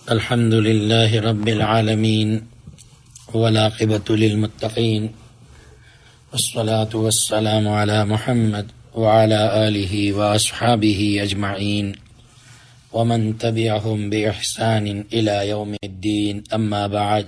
الحمد لله رب العالمين والعاقبة للمتقين والصلاة والسلام على محمد وعلى آله وأصحابه أجمعين ومن تبعهم بإحسان إلى يوم الدين. أما بعد،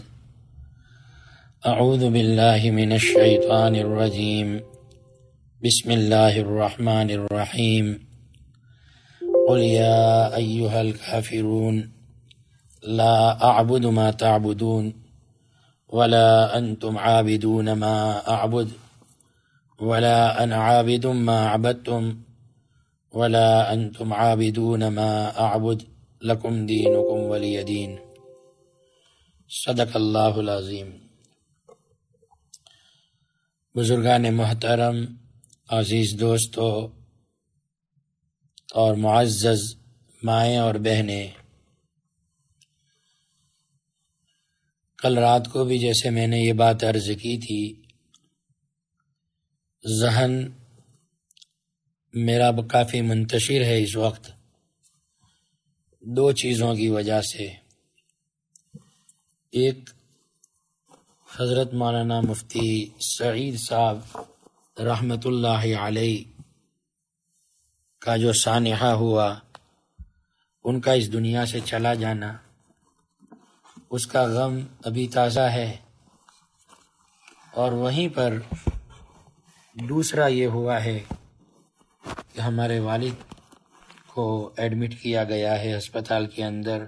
أعوذ بالله من الشيطان الرجيم. بسم الله الرحمن الرحيم. قل يا أيها الكافرون لا أعبد ما تعبدون ولا أنتم عابدون ما أعبد ولا أنا عابد ما عبدتم ولا أنتم عابدون ما أعبد لكم دينكم ولي دين. صدق اللہ العظیم. بزرگان محترم، عزیز دوستو اور معزز مائیں اور بہنیں، کل رات کو بھی جیسے میں نے یہ بات عرض کی تھی، ذہن میرا کافی منتشر ہے اس وقت دو چیزوں کی وجہ سے. ایک، حضرت مولانا مفتی سعید صاحب رحمۃ اللہ علیہ کا جو سانحہ ہوا، ان کا اس دنیا سے چلا جانا، اس کا غم ابھی تازہ ہے. اور وہیں پر دوسرا یہ ہوا ہے کہ ہمارے والد کو ایڈمٹ کیا گیا ہے ہسپتال کے اندر،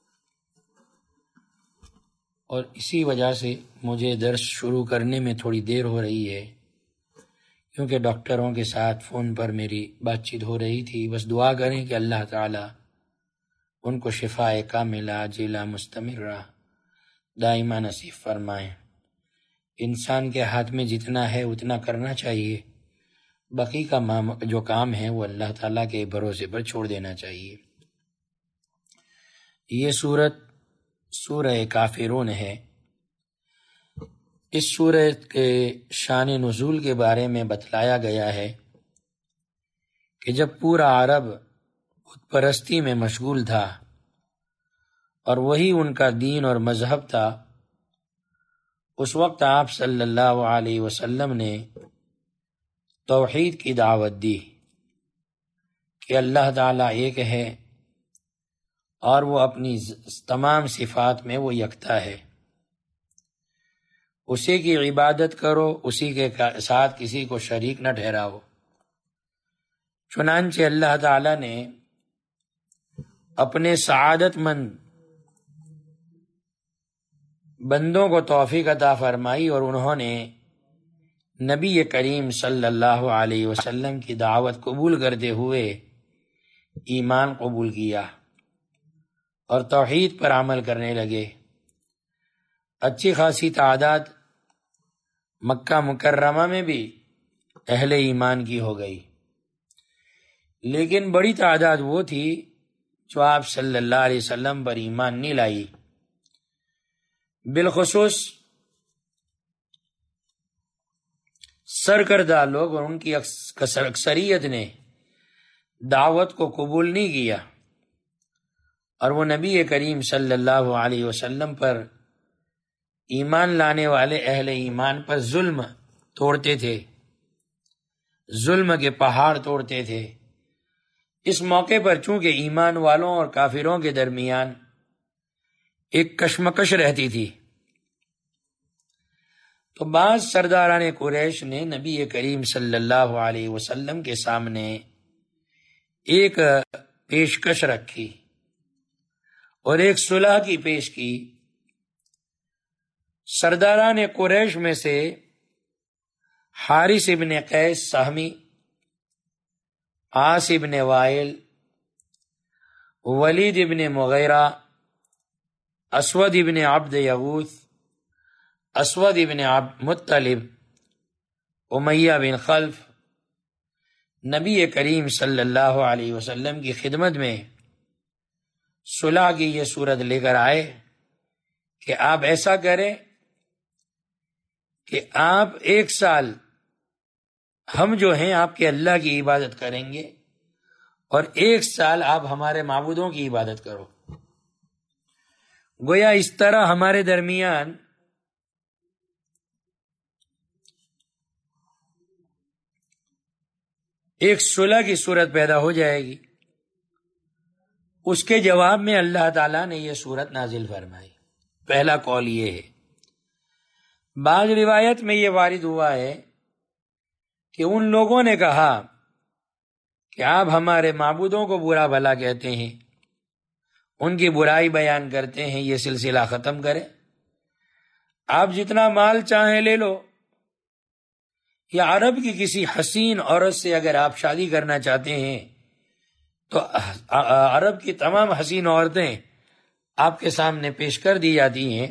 اور اسی وجہ سے مجھے درس شروع کرنے میں تھوڑی دیر ہو رہی ہے، کیونکہ ڈاکٹروں کے ساتھ فون پر میری بات چیت ہو رہی تھی. بس دعا کریں کہ اللہ تعالی ان کو شفاء کاملہ عاجلہ مستمرہ دائمہ نصیب فرمائیں. انسان کے ہاتھ میں جتنا ہے اتنا کرنا چاہیے، باقی کا جو کام ہے وہ اللہ تعالیٰ کے بھروسے پر چھوڑ دینا چاہیے. یہ سورہ کافرون ہے. اس سورہ کے شان نزول کے بارے میں بتلایا گیا ہے کہ جب پورا عرب بت پرستی میں مشغول تھا اور وہی ان کا دین اور مذہب تھا، اس وقت آپ صلی اللہ علیہ وسلم نے توحید کی دعوت دی کہ اللہ تعالیٰ ایک ہے اور وہ اپنی تمام صفات میں وہ یکتا ہے، اسی کی عبادت کرو، اسی کے ساتھ کسی کو شریک نہ ٹھہراؤ. چنانچہ اللہ تعالیٰ نے اپنے سعادت مند بندوں کو توفیق عطا فرمائی اور انہوں نے نبی کریم صلی اللہ علیہ وسلم کی دعوت قبول کرتے ہوئے ایمان قبول کیا اور توحید پر عمل کرنے لگے. اچھی خاصی تعداد مکہ مکرمہ میں بھی اہل ایمان کی ہو گئی، لیکن بڑی تعداد وہ تھی جو آپ صلی اللہ علیہ وسلم پر ایمان نہیں لائی. بالخصوص سرکردہ لوگ اور ان کی اکثریت نے دعوت کو قبول نہیں کیا، اور وہ نبی کریم صلی اللہ علیہ وسلم پر ایمان لانے والے اہل ایمان پر ظلم توڑتے تھے، ظلم کے پہاڑ توڑتے تھے. اس موقع پر چونکہ ایمان والوں اور کافروں کے درمیان ایک کشمکش رہتی تھی، تو بعض سرداران قریش نے نبی کریم صلی اللہ علیہ وسلم کے سامنے ایک پیشکش رکھی اور ایک صلح کی پیش کی. سرداران قریش میں سے حارث ابن قیس سہمی، عاص ابن وائل، ولید ابن مغیرہ، اسود ابن عبد یغوث، اسود ابن عبد مطلب، امیہ بن خلف، نبی کریم صلی اللہ علیہ وسلم کی خدمت میں صلح کی یہ صورت لے کر آئے کہ آپ ایسا کریں کہ آپ 1 سال ہم جو ہیں آپ کے اللہ کی عبادت کریں گے اور 1 سال آپ ہمارے معبودوں کی عبادت کرو. گویا اس طرح ہمارے درمیان ایک صلح کی صورت پیدا ہو جائے گی۔ اس کے جواب میں اللہ تعالیٰ نے یہ صورت نازل فرمائی۔ پہلا قول یہ ہے۔ بعض روایت میں یہ وارد ہوا ہے کہ ان لوگوں نے کہا کہ آپ ہمارے معبودوں کو برا بھلا کہتے ہیں، ان کی برائی بیان کرتے ہیں، یہ سلسلہ ختم کریں، آپ جتنا مال چاہیں لے لو، یا عرب کی کسی حسین عورت سے اگر آپ شادی کرنا چاہتے ہیں تو عرب کی تمام حسین عورتیں آپ کے سامنے پیش کر دی جاتی ہیں،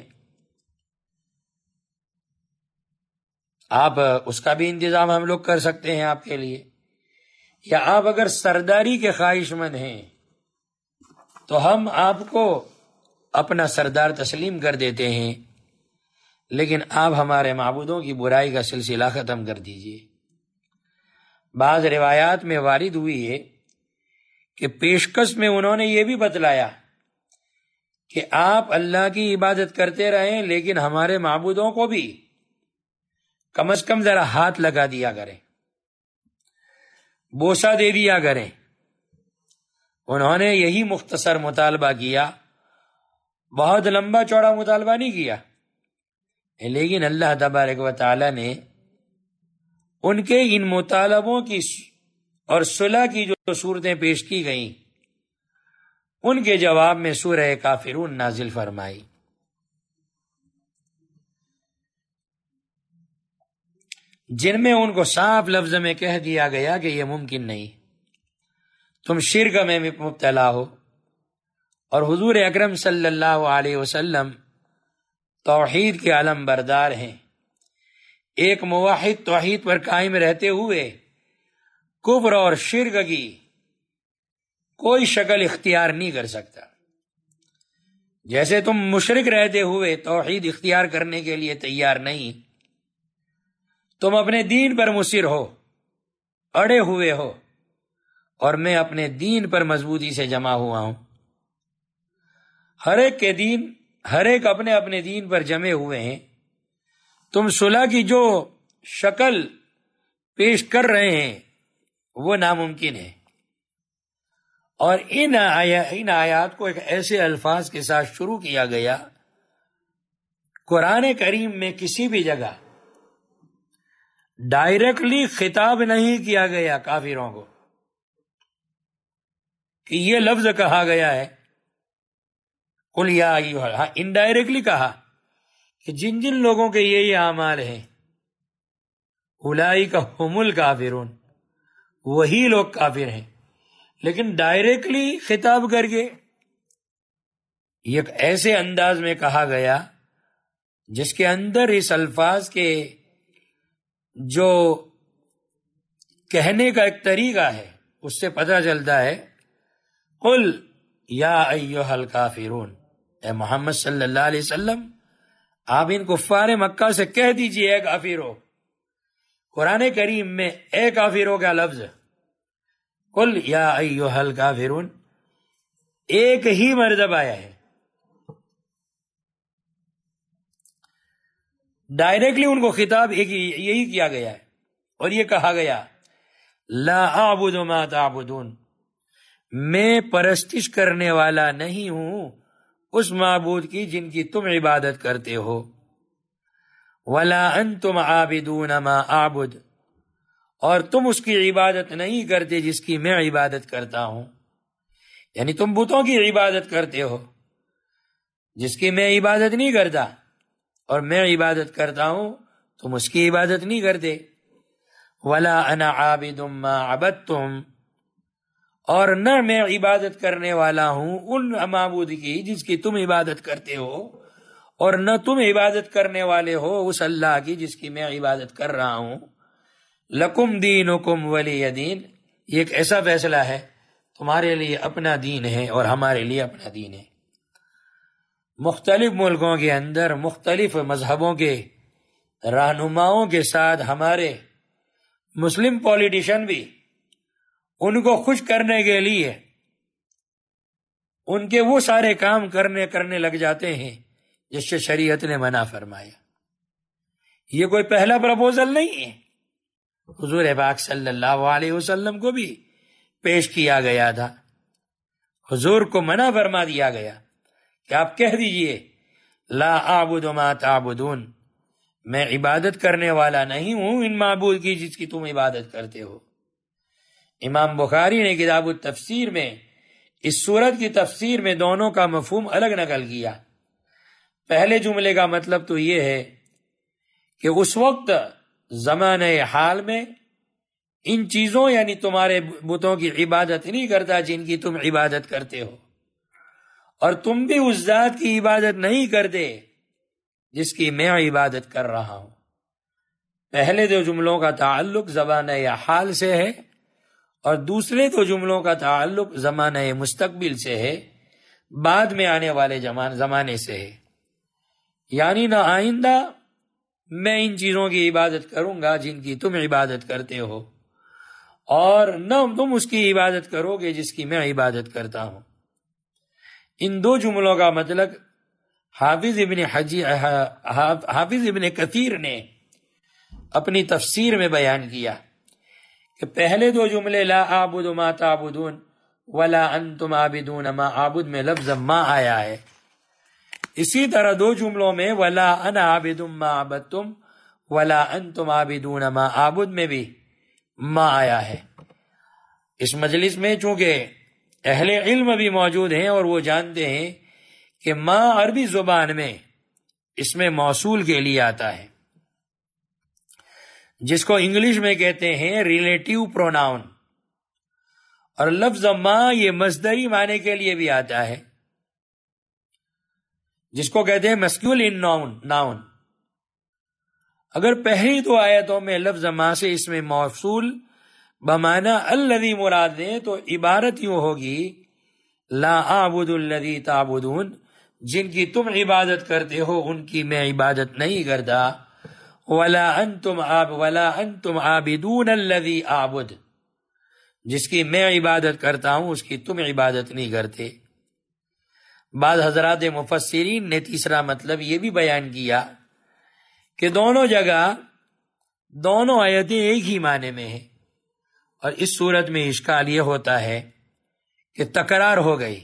آپ اس کا بھی انتظام ہم لوگ کر سکتے ہیں آپ کے لیے، یا آپ اگر سرداری کے خواہش مند ہیں تو ہم آپ کو اپنا سردار تسلیم کر دیتے ہیں، لیکن آپ ہمارے معبودوں کی برائی کا سلسلہ ختم کر دیجئے۔ بعض روایات میں وارد ہوئی ہے کہ پیشکش میں انہوں نے یہ بھی بتلایا کہ آپ اللہ کی عبادت کرتے رہیں، لیکن ہمارے معبودوں کو بھی کم از کم ذرا ہاتھ لگا دیا کریں، بوسہ دے دیا کریں۔ انہوں نے یہی مختصر مطالبہ کیا، بہت لمبا چوڑا مطالبہ نہیں کیا، لیکن اللہ تبارک و تعالی نے ان کے ان مطالبوں کی اور صلح کی جو صورتیں پیش کی گئیں ان کے جواب میں سورہ کافرون نازل فرمائی۔ جن میں ان کو صاف لفظ میں کہہ دیا گیا کہ یہ ممکن نہیں، تم شرک میں مبتلا ہو، اور حضور اکرم صلی اللہ علیہ وسلم توحید کے علم بردار ہیں، ایک موحد توحید پر قائم رہتے ہوئے کفر اور شرک کی کوئی شکل اختیار نہیں کر سکتا۔ جیسے تم مشرک رہتے ہوئے توحید اختیار کرنے کے لیے تیار نہیں، تم اپنے دین پر مصر ہو، اڑے ہوئے ہو، اور میں اپنے دین پر مضبوطی سے جمع ہوا ہوں۔ ہر ایک اپنے اپنے دین پر جمے ہوئے ہیں، تم صلح کی جو شکل پیش کر رہے ہیں وہ ناممکن ہے۔ اور ان آیات کو ایک ایسے الفاظ کے ساتھ شروع کیا گیا، قرآن کریم میں کسی بھی جگہ ڈائریکٹلی خطاب نہیں کیا گیا کافروں کو کہ یہ لفظ کہا گیا ہے قل یا ایھا، ہاں انڈائریکٹلی کہا کہ جن جن لوگوں کے یہ اعمال ہیں اولئک ھم الکافرون، وہی لوگ کافر ہیں، لیکن ڈائریکٹلی خطاب کر کے ایک ایسے انداز میں کہا گیا جس کے اندر اس الفاظ کے جو کہنے کا ایک طریقہ ہے اس سے پتہ چلتا ہے قل یا ایھا الکافرون، اے محمد صلی اللہ علیہ وسلم آپ ان کفار مکہ سے کہہ دیجئے اے کافرو۔ قرآن کریم میں اے کافرو کا لفظ قل یا ایھا الکافرون ایک ہی مرتبہ آیا ہے، ڈائریکٹلی ان کو خطاب یہی کیا گیا ہے، اور یہ کہا گیا لا اعبد ما تعبدون، میں پرستش کرنے والا نہیں ہوں اس معبود کی جن کی تم عبادت کرتے ہو، ولا انتم عابدون ما اعبد، اور تم اس کی عبادت نہیں کرتے جس کی میں عبادت کرتا ہوں، یعنی تم بتوں کی عبادت کرتے ہو جس کی میں عبادت نہیں کرتا، اور میں عبادت کرتا ہوں تم اس کی عبادت نہیں کرتے۔ ولا انا عابد ما عبدتم، اور نہ میں عبادت کرنے والا ہوں ان معبود کی جس کی تم عبادت کرتے ہو، اور نہ تم عبادت کرنے والے ہو اس اللہ کی جس کی میں عبادت کر رہا ہوں۔ لکم دینکم ولی دین، یہ ایک ایسا فیصلہ ہے تمہارے لیے اپنا دین ہے اور ہمارے لیے اپنا دین ہے۔ مختلف ملکوں کے اندر مختلف مذہبوں کے رہنماؤں کے ساتھ ہمارے مسلم پولیٹیشین بھی ان کو خوش کرنے کے لیے ان کے وہ سارے کام کرنے لگ جاتے ہیں جس سے شریعت نے منع فرمایا۔ یہ کوئی پہلا پرپوزل نہیں ہے، حضور پاک صلی اللہ علیہ وسلم کو بھی پیش کیا گیا تھا۔ حضور کو منع فرما دیا گیا کہ آپ کہہ دیجئے لا اعبد ما تعبدون، میں عبادت کرنے والا نہیں ہوں ان معبود کی جس کی تم عبادت کرتے ہو۔ امام بخاری نے کتاب التفسیر میں اس سورت کی تفسیر میں دونوں کا مفہوم الگ نقل کیا۔ پہلے جملے کا مطلب تو یہ ہے کہ اس وقت زمانہ حال میں ان چیزوں یعنی تمہارے بتوں کی عبادت نہیں کرتا جن کی تم عبادت کرتے ہو، اور تم بھی اس ذات کی عبادت نہیں کرتے جس کی میں عبادت کر رہا ہوں۔ پہلے دو جملوں کا تعلق زمانہ حال سے ہے اور دوسرے دو جملوں کا تعلق زمانہ مستقبل سے ہے، بعد میں آنے والے زمانے سے ہے۔ یعنی نہ آئندہ میں ان چیزوں کی عبادت کروں گا جن کی تم عبادت کرتے ہو، اور نہ تم اس کی عبادت کرو گے جس کی میں عبادت کرتا ہوں۔ ان دو جملوں کا مطلب حافظ ابن کثیر نے اپنی تفسیر میں بیان کیا کہ پہلے دو جملے لا اعبد ما تعبدون ولا انتم عابدون ما اعبد میں لفظ ما آیا ہے، اسی طرح دو جملوں میں ولا انا عابد ما عبدتم ولا انتم عابدون ما اعبد میں بھی ما آیا ہے۔ اس مجلس میں چونکہ اہل علم بھی موجود ہیں اور وہ جانتے ہیں کہ ما عربی زبان میں اس میں موصول کے لیے آتا ہے، جس کو انگلش میں کہتے ہیں ریلیٹیو پروناؤن، اور لفظ ما یہ مصدری معنی کے لیے بھی آتا ہے جس کو کہتے ہیں مسکولین ناؤن۔ اگر پہلی دو آیتوں میں لفظ ما سے اس میں موصول بمعنی الذی مراد دیں تو عبارت یوں ہوگی لا اعبد الذی تعبدون، جن کی تم عبادت کرتے ہو ان کی میں عبادت نہیں کرتا، ولا انتم عابدون الذی اعبد، جس کی میں عبادت کرتا ہوں اس کی تم عبادت نہیں کرتے۔ بعض حضرات مفسرین نے تیسرا مطلب یہ بھی بیان کیا کہ دونوں جگہ دونوں آیتیں ایک ہی معنی میں ہیں، اور اس صورت میں اشکال یہ ہوتا ہے کہ تکرار ہو گئی۔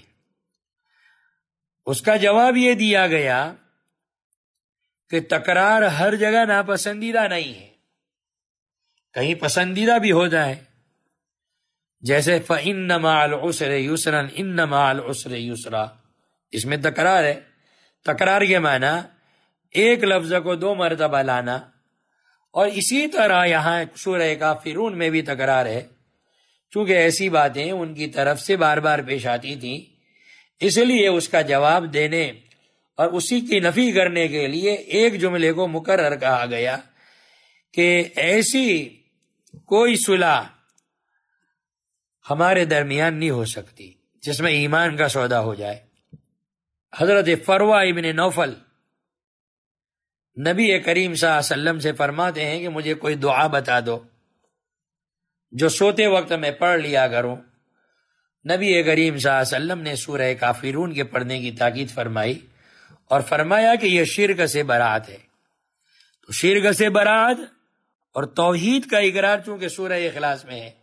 اس کا جواب یہ دیا گیا کہ تکرار ہر جگہ ناپسندیدہ نہیں ہے، کہیں پسندیدہ بھی ہوتا ہے، جیسے فَإِنَّ مَعَ الْعُسْرِ يُسْرًا إِنَّ مَعَ الْعُسْرِ يُسْرًا، اس میں تکرار ہے۔ تکرار کے معنی ایک لفظ کو دو مرتبہ لانا، اور اسی طرح یہاں سورہ کافرون میں بھی تکرار ہے، چونکہ ایسی باتیں ان کی طرف سے بار بار پیش آتی تھیں، اس لیے اس کا جواب دینے اور اسی کی نفی کرنے کے لیے ایک جملے کو مکرر کہا گیا کہ ایسی کوئی صلح ہمارے درمیان نہیں ہو سکتی جس میں ایمان کا سودا ہو جائے۔ حضرت فروہ ابن نوفل نبی کریم صلی اللہ علیہ وسلم سے فرماتے ہیں کہ مجھے کوئی دعا بتا دو جو سوتے وقت میں پڑھ لیا کروں۔ نبی کریم صلی اللہ علیہ وسلم نے سورہ کافرون کے پڑھنے کی تاکید فرمائی اور فرمایا کہ یہ شرک سے برات ہے۔ تو شرک سے برات اور توحید کا اقرار چونکہ سورہ اخلاص میں ہے۔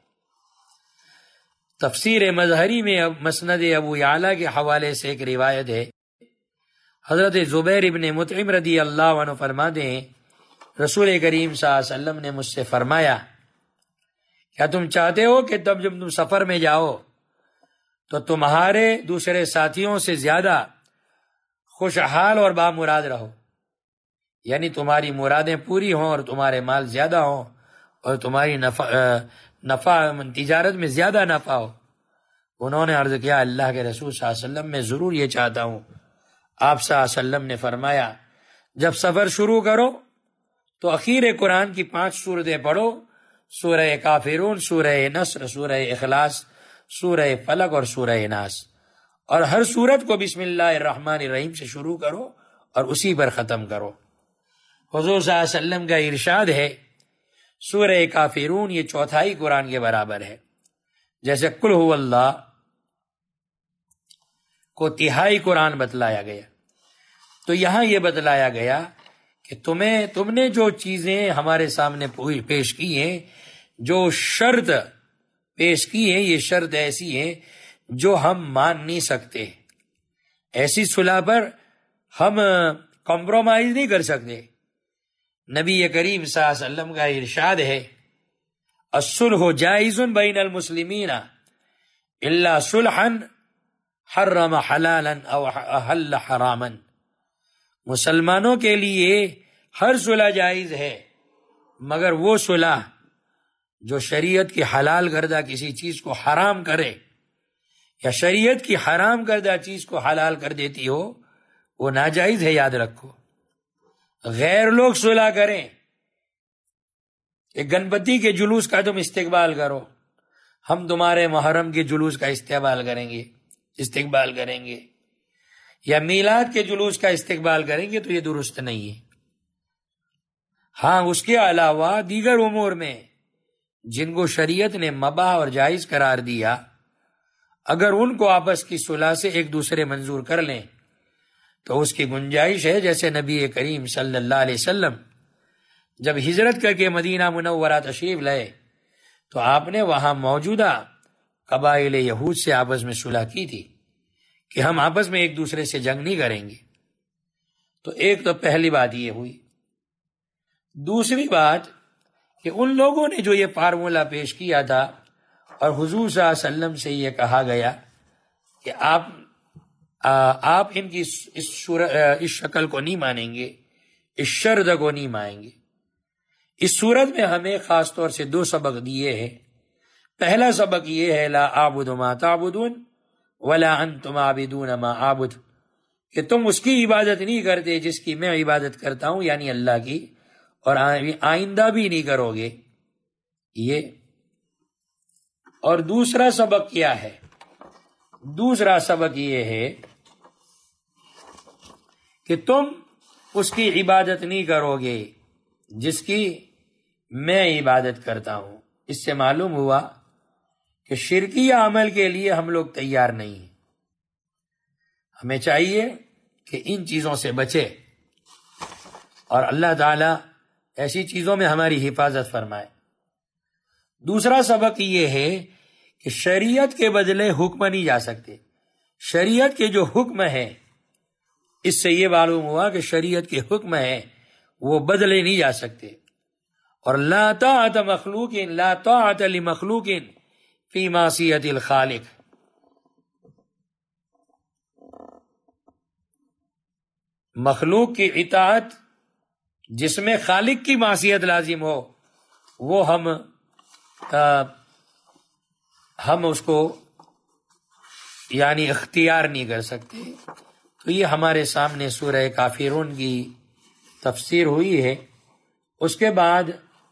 تفسیر مظہری میں مسند ابو یعلا کے حوالے سے ایک روایت ہے، حضرت زبیر ابن مطعم رضی اللہ عنہ فرماتے ہیں رسول کریم صلی اللہ علیہ وسلم نے مجھ سے فرمایا کیا تم چاہتے ہو کہ جب تم سفر میں جاؤ تو تمہارے دوسرے ساتھیوں سے زیادہ خوشحال اور بامراد رہو، یعنی تمہاری مرادیں پوری ہوں اور تمہارے مال زیادہ ہوں اور تمہاری نفع تجارت میں زیادہ نفع ہو؟ انہوں نے عرض کیا اللہ کے رسول صلی اللہ علیہ وسلم میں ضرور یہ چاہتا ہوں۔ آپ صلی اللہ علیہ وسلم نے فرمایا جب سفر شروع کرو تو اخیر قرآن کی 5 سورتیں پڑھو، سورہ کافرون، سورہ نصر، سورہ اخلاص، سورہ فلق اور سورہ ناس، اور ہر سورت کو بسم اللہ الرحمن الرحیم سے شروع کرو اور اسی پر ختم کرو۔ حضور صلی اللہ علیہ وسلم کا ارشاد ہے سورہ کافرون یہ 1/4 قرآن کے برابر ہے، جیسے قل هو اللہ کو تہائی قرآن بتلایا گیا۔ تو یہاں یہ بتلایا گیا کہ تم نے جو چیزیں ہمارے سامنے پیش کی ہیں، جو شرط پیش کی ہے، یہ شرط ایسی ہے جو ہم مان نہیں سکتے، ایسی صلح پر ہم کمپرومائز نہیں کر سکتے۔ نبی کریم صلی اللہ علیہ وسلم کا ارشاد ہے الصلح جائز بین المسلمین الا صلحا حرم حلالا او احل حراما، مسلمانوں کے لیے ہر صلح جائز ہے مگر وہ صلح جو شریعت کی حلال کردہ کسی چیز کو حرام کرے یا شریعت کی حرام کردہ چیز کو حلال کر دیتی ہو، وہ ناجائز ہے، یاد رکھو۔ غیر لوگ صلح کریں کہ گنپتی کے جلوس کا تم استقبال کرو، ہم تمہارے محرم کے جلوس کا استقبال کریں گے یا میلاد کے جلوس کا استقبال کریں گے، تو یہ درست نہیں ہے۔ ہاں، اس کے علاوہ دیگر امور میں جن کو شریعت نے مباح اور جائز قرار دیا، اگر ان کو آپس کی صلح سے ایک دوسرے منظور کر لیں تو اس کی گنجائش ہے۔ جیسے نبی کریم صلی اللہ علیہ وسلم جب ہجرت کر کے مدینہ منورہ تشریف لائے تو آپ نے وہاں موجودہ قبائل یہود سے آپس میں صلح کی تھی کہ ہم آپس میں ایک دوسرے سے جنگ نہیں کریں گے۔ تو ایک تو پہلی بات یہ ہوئی۔ دوسری بات کہ ان لوگوں نے جو یہ فارمولہ پیش کیا تھا اور حضور صلی اللہ علیہ وسلم سے یہ کہا گیا کہ آپ ان کی اس شکل کو نہیں مانیں گے، اس شرط کو نہیں مانیں گے، اس صورت میں ہمیں خاص طور سے 2 سبق دیے ہیں۔ پہلا سبق یہ ہے لا اعبد ما تعبدون ولا انتم عابدون ما اعبد، کہ تم اس کی عبادت نہیں کرتے جس کی میں عبادت کرتا ہوں، یعنی اللہ کی، اور آئندہ بھی نہیں کرو گے یہ۔ اور دوسرا سبق کیا ہے؟ دوسرا سبق یہ ہے کہ تم اس کی عبادت نہیں کرو گے جس کی میں عبادت کرتا ہوں۔ اس سے معلوم ہوا کہ شرکیہ عمل کے لیے ہم لوگ تیار نہیں ہیں، ہمیں چاہیے کہ ان چیزوں سے بچے اور اللہ تعالی ایسی چیزوں میں ہماری حفاظت فرمائے۔ دوسرا سبق یہ ہے کہ شریعت کے بدلے حکم نہیں جا سکتے، شریعت کے جو حکم ہے، اس سے یہ معلوم ہوا کہ شریعت کے حکم ہیں وہ بدلے نہیں جا سکتے۔ اور لا طاعت لمخلوق فی معصیت الخالق، مخلوق کی اطاعت جس میں خالق کی معصیت لازم ہو، وہ ہم اس کو یعنی اختیار نہیں کر سکتے۔ تو یہ ہمارے سامنے سورہ کافرون کی تفسیر ہوئی ہے۔ اس کے بعد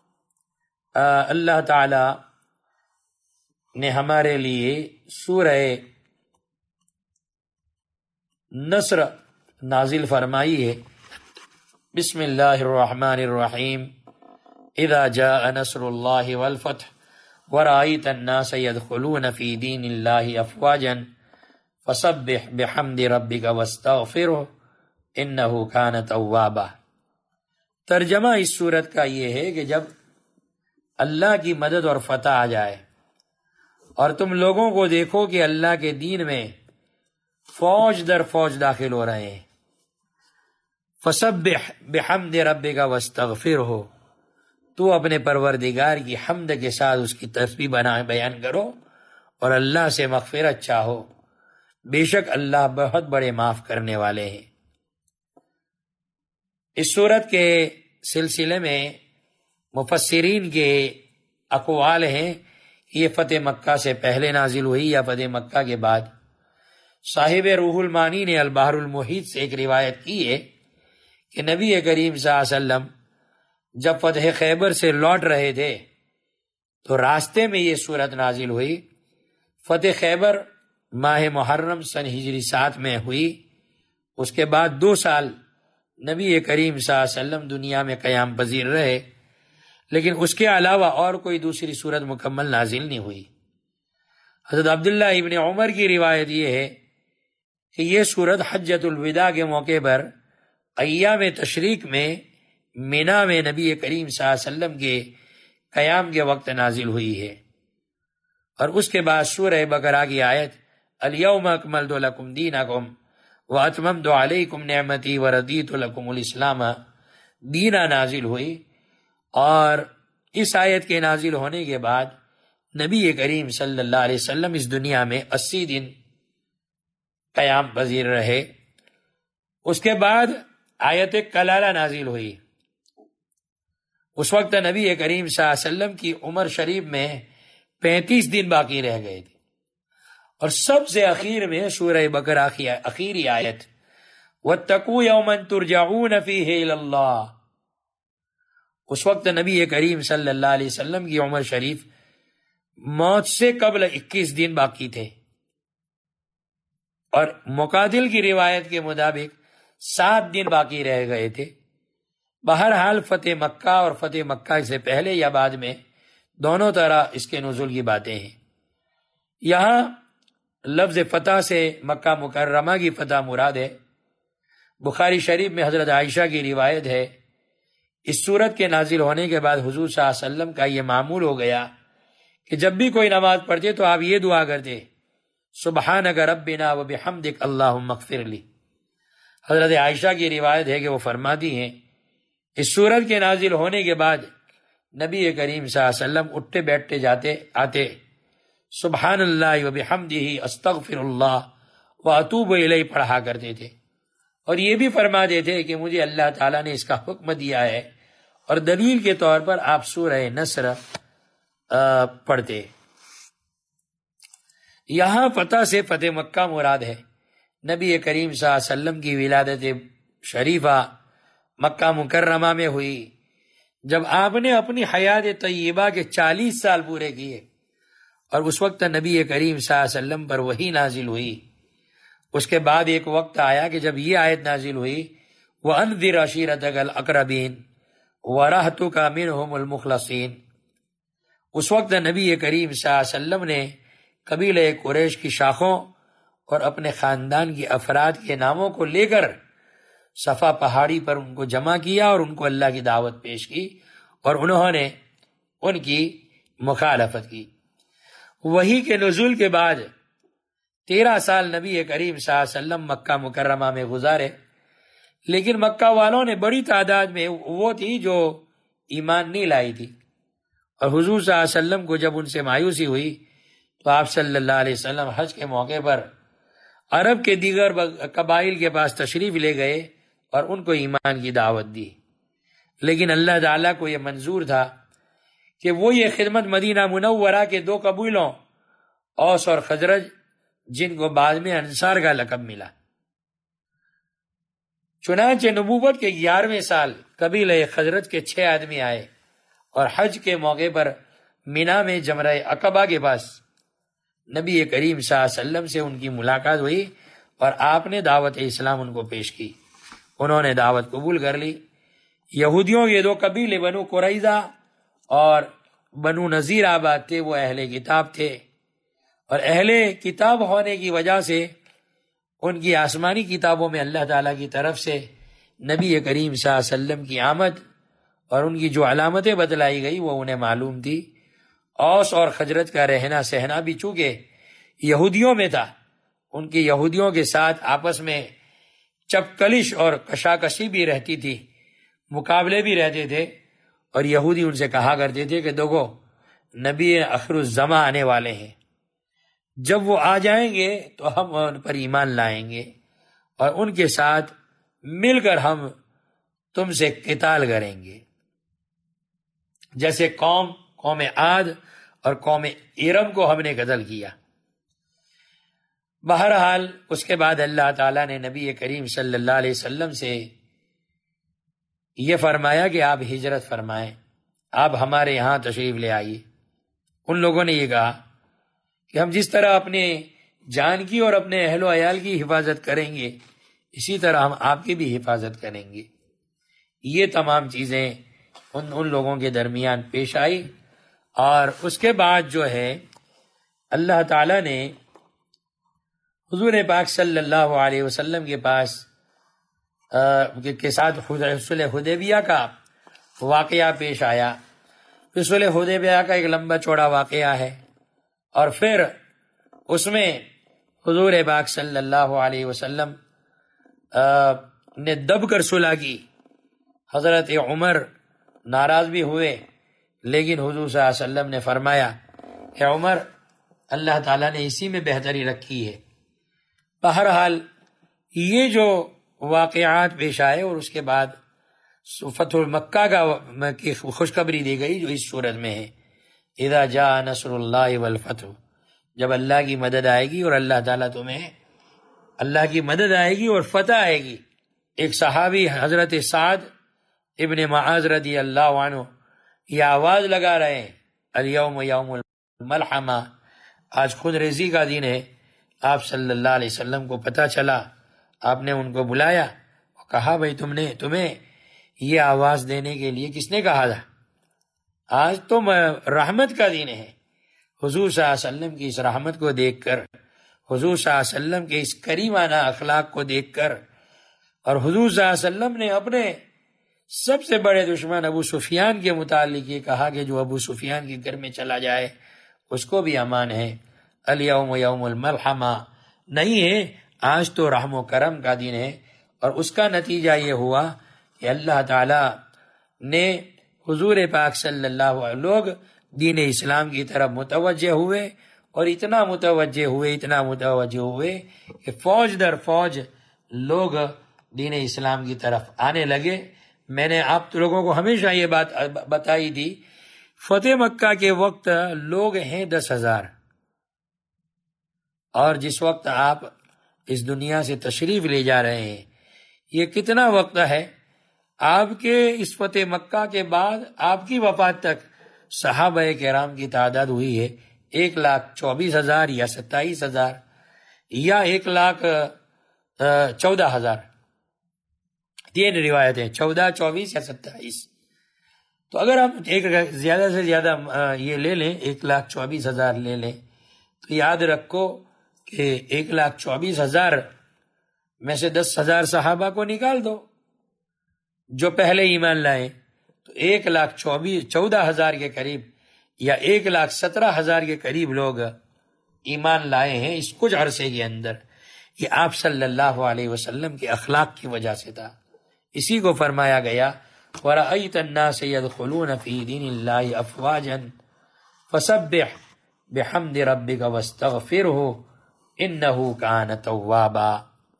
اللہ تعالی نے ہمارے لیے سورہ نصر نازل فرمائی ہے۔ بسم اللہ الرحمن الرحیم اذا جاء نصر اللہ والفتح ورأيت الناس يدخلون في دين الله افواجا فسبح بحمد ربك واستغفره انه كان توابا۔ ترجمہ اس صورت کا یہ ہے کہ جب اللہ کی مدد اور فتح آ جائے اور تم لوگوں کو دیکھو کہ اللہ کے دین میں فوج در فوج داخل ہو رہے ہیں، فسبح بحمد ربک واستغفرہ، تو اپنے پروردگار کی حمد کے ساتھ اس کی تسبیح بیان کرو اور اللہ سے مغفرت چاہو، بے شک اللہ بہت بڑے معاف کرنے والے ہیں۔ اس صورت کے سلسلے میں مفسرین کے اقوال ہیں کہ یہ فتح مکہ سے پہلے نازل ہوئی یا فتح مکہ کے بعد۔ صاحب روح المانی نے البحر المحیط سے ایک روایت کی ہے کہ نبی کریم صلی اللہ علیہ وسلم جب فتح خیبر سے لوٹ رہے تھے تو راستے میں یہ صورت نازل ہوئی۔ فتح خیبر ماہ محرم سن ہجری 7 میں ہوئی۔ اس کے بعد 2 سال نبی کریم صلی اللہ علیہ وسلم دنیا میں قیام پذیر رہے، لیکن اس کے علاوہ اور کوئی دوسری صورت مکمل نازل نہیں ہوئی۔ حضرت عبداللہ ابن عمر کی روایت یہ ہے کہ یہ سورت حجۃ الوداع کے موقع پر ایام تشریق میں مینا میں نبی کریم صلی اللہ علیہ وسلم کے قیام کے وقت نازل ہوئی ہے، اور اس کے بعد سورہ بقرہ کی آیت الیوم اکملت لکم دینکم واتممت علیکم نعمتی ورضیت لکم الاسلام دینا نازل ہوئی، اور اس آیت کے نازل ہونے کے بعد نبی کریم صلی اللہ علیہ وسلم اس دنیا میں 80 دن قیام پذیر رہے۔ اس کے بعد آیت کلالہ نازل ہوئی۔ اس وقت نبی کریم صلی اللہ علیہ وسلم کی عمر شریف میں 35 دن باقی رہ گئے تھے، اور سب سے اخیر میں سورہ بقرہ کی اخیری آیت وَاتَّقُوا يَوْمًا تُرْجَعُونَ فِيهِ إِلَى اللَّهِ، اس وقت نبی کریم صلی اللہ علیہ وسلم کی عمر شریف موت سے قبل 21 دن باقی تھے، اور مقاتل کی روایت کے مطابق 7 دن باقی رہ گئے تھے۔ بہرحال فتح مکہ اور فتح مکہ سے پہلے یا بعد میں دونوں طرح اس کے نزول کی باتیں ہیں۔ یہاں لفظ فتح سے مکہ مکرمہ کی فتح مراد ہے۔ بخاری شریف میں حضرت عائشہ کی روایت ہے، اس سورت کے نازل ہونے کے بعد حضور صلی اللہ علیہ وسلم کا یہ معمول ہو گیا کہ جب بھی کوئی نماز پڑھتے تو آپ یہ دعا کرتے، سبحانک ربنا وبحمدک اللہم اغفر لی۔ حضرت عائشہ کی روایت ہے کہ وہ فرماتی ہیں، اس سورت کے نازل ہونے کے بعد نبی کریم صلی اللہ علیہ وسلم اٹھتے بیٹھتے جاتے آتے سبحان اللہ وبحمدہ استغفر اللہ واتوب الیہ پڑھا کرتے تھے، اور یہ بھی فرماتے تھے کہ مجھے اللہ تعالیٰ نے اس کا حکم دیا ہے، اور دلیل کے طور پر آپ سورہ نصر پڑھتے۔ یہاں فتح سے فتح مکہ مراد ہے۔ نبی کریم صلی اللہ علیہ وسلم کی ولادت شریفہ مکہ مکرمہ میں ہوئی جب آپ نے اپنی حیات طیبہ کے 40 سال پورے کیے، اور اس وقت نبی کریم صلی اللہ علیہ وسلم پر وحی نازل ہوئی۔ اس کے بعد ایک وقت آیا کہ جب یہ آیت نازل ہوئی وَأَنذِرْ عَشِيرَتَكَ الْأَقْرَبِينَ وَرَحْتُكَ مِنْهُمُ الْمُخْلَصِينَ، اس وقت نبی کریم صلی اللہ علیہ وسلم نے قبیلہ قریش کی شاخوں اور اپنے خاندان کے افراد کے ناموں کو لے کر صفا پہاڑی پر ان کو جمع کیا اور ان کو اللہ کی دعوت پیش کی، اور انہوں نے ان کی مخالفت کی۔ وحی کے نزول کے بعد 13 سال نبی کریم صلی اللہ علیہ وسلم مکہ مکرمہ میں گزارے، لیکن مکہ والوں نے بڑی تعداد میں وہ تھی جو ایمان نہیں لائی تھی، اور حضور صلی اللہ علیہ وسلم کو جب ان سے مایوسی ہوئی تو آپ صلی اللہ علیہ وسلم حج کے موقع پر عرب کے دیگر قبائل کے پاس تشریف لے گئے اور ان کو ایمان کی دعوت دی، لیکن اللہ تعالیٰ کو یہ منظور تھا کہ وہ یہ خدمت مدینہ منورہ کے 2 قبیلوں اوس اور خزرج، جن کو بعد میں انصار کا لقب ملا۔ چنانچہ نبوت کے 11ویں سال قبیلہ خزرج کے 6 آدمی آئے اور حج کے موقع پر مینا میں جمرہ عقبہ کے پاس نبی کریم صلی اللہ علیہ وسلم سے ان کی ملاقات ہوئی، اور آپ نے دعوت اسلام ان کو پیش کی۔ انہوں نے دعوت قبول کر لی۔ یہودیوں کے 2 قبیلے بنو قریظہ اور بنو نذیر آباد تھے، وہ اہل کتاب تھے، اور اہل کتاب ہونے کی وجہ سے ان کی آسمانی کتابوں میں اللہ تعالیٰ کی طرف سے نبی کریم صلی اللہ علیہ وسلم کی آمد اور ان کی جو علامتیں بتلائی گئی وہ انہیں معلوم تھی۔ اوس اور خزرج کا رہنا سہنا بھی چونکہ یہودیوں میں تھا، ان کی یہودیوں کے ساتھ آپس میں چپکلش اور کشاکشی بھی رہتی تھی، مقابلے بھی رہتے تھے، اور یہودی ان سے کہا کرتے تھے کہ دیکھو نبی آخر الزماں آنے والے ہیں، جب وہ آ جائیں گے تو ہم ان پر ایمان لائیں گے اور ان کے ساتھ مل کر ہم تم سے قتال کریں گے، جیسے قوم عاد اور قوم ارم کو ہم نے قتل کیا۔ بہرحال اس کے بعد اللہ تعالیٰ نے نبی کریم صلی اللہ علیہ وسلم سے یہ فرمایا کہ آپ ہجرت فرمائیں، آپ ہمارے یہاں تشریف لے آئیے۔ ان لوگوں نے یہ کہا کہ ہم جس طرح اپنے جان کی اور اپنے اہل و عیال کی حفاظت کریں گے، اسی طرح ہم آپ کی بھی حفاظت کریں گے۔ یہ تمام چیزیں ان لوگوں کے درمیان پیش آئی، اور اس کے بعد جو ہے اللہ تعالیٰ نے حضور پاک صلی اللہ علیہ وسلم کے پاس کے ساتھ صلح حدیبیہ کا واقعہ پیش آیا. صلح حدیبیہ کا ایک لمبا چوڑا واقعہ ہے، اور پھر اس میں حضور پاک صلی اللہ علیہ وسلم نے دب کر صلح کی. حضرت عمر ناراض بھی ہوئے، لیکن حضور صلی اللہ علیہ وسلم نے فرمایا کہ عمر، اللہ تعالیٰ نے اسی میں بہتری رکھی ہے. بہرحال یہ جو واقعات پیش آئے اور اس کے بعد فتح مکہ کی خوشخبری دی گئی جو اس صورت میں ہے، اذا جاء نصر اللہ والفتح، جب اللہ کی مدد آئے گی اور اللہ تعالیٰ تمہیں اللہ کی مدد آئے گی اور فتح آئے گی. ایک صحابی حضرت سعد ابن معاذ رضی اللہ عنہ یہ آواز لگا رہے ہیں، الیوم یوم الملحمہ، آج خود ریزی کا دن ہے. آپ صلی اللہ علیہ وسلم کو پتہ چلا، آپ نے ان کو بلایا اور کہا بھائی تمہیں یہ آواز دینے کے لیے کس نے کہا تھا؟ آج تو رحمت کا دن ہے. حضور صلی اللہ علیہ وسلم کی اس رحمت کو دیکھ کر، حضور صلی اللہ علیہ وسلم کے اس کریمانہ اخلاق کو دیکھ کر، اور حضور صلی اللہ علیہ وسلم نے اپنے سب سے بڑے دشمن ابو سفیان کے متعلق یہ کہا کہ جو ابو سفیان کے گھر میں چلا جائے اس کو بھی امان ہے. الیوم یوم الملحمہ نہیں ہے، آج تو رحم و کرم کا دن ہے. اور اس کا نتیجہ یہ ہوا کہ اللہ تعالی نے حضور پاک صلی اللہ علیہ وسلم لوگ دین اسلام کی طرف متوجہ ہوئے، اور اتنا متوجہ ہوئے کہ فوج در فوج لوگ دین اسلام کی طرف آنے لگے. میں نے آپ لوگوں کو ہمیشہ یہ بات بتائی تھی، فتح مکہ کے وقت لوگ ہیں 10,000، اور جس وقت آپ اس دنیا سے تشریف لے جا رہے ہیں یہ کتنا وقت ہے؟ آپ کے اس فتح مکہ کے بعد آپ کی وفات تک صحابہ کرام کی تعداد ہوئی ہے 1,24,000 یا 27,000 یا 1,14,000. تین روایتیں 14, 24 یا 27. تو اگر آپ ایک زیادہ سے زیادہ یہ لے لیں 1,24,000 لے لیں تو یاد رکھو کہ 1,24,000 میں سے 10,000 صحابہ کو نکال دو جو پہلے ایمان لائے، تو 1,14,000 کے قریب یا 1,17,000 کے قریب لوگ ایمان لائے ہیں اس کچھ عرصے کے اندر. یہ آپ صلی اللہ علیہ وسلم کے اخلاق کی وجہ سے تھا. اسی کو فرمایا گیا وَرَأَيْتَ النَّاسَ يَدْخُلُونَ فِي دِينِ اللَّهِ أَفْوَاجًا فَسَبِّحْ بِحَمْدِ رَبِّكَ وَاسْتَغْفِرْهُ إِنَّهُ كَانَ تَوَّابًا.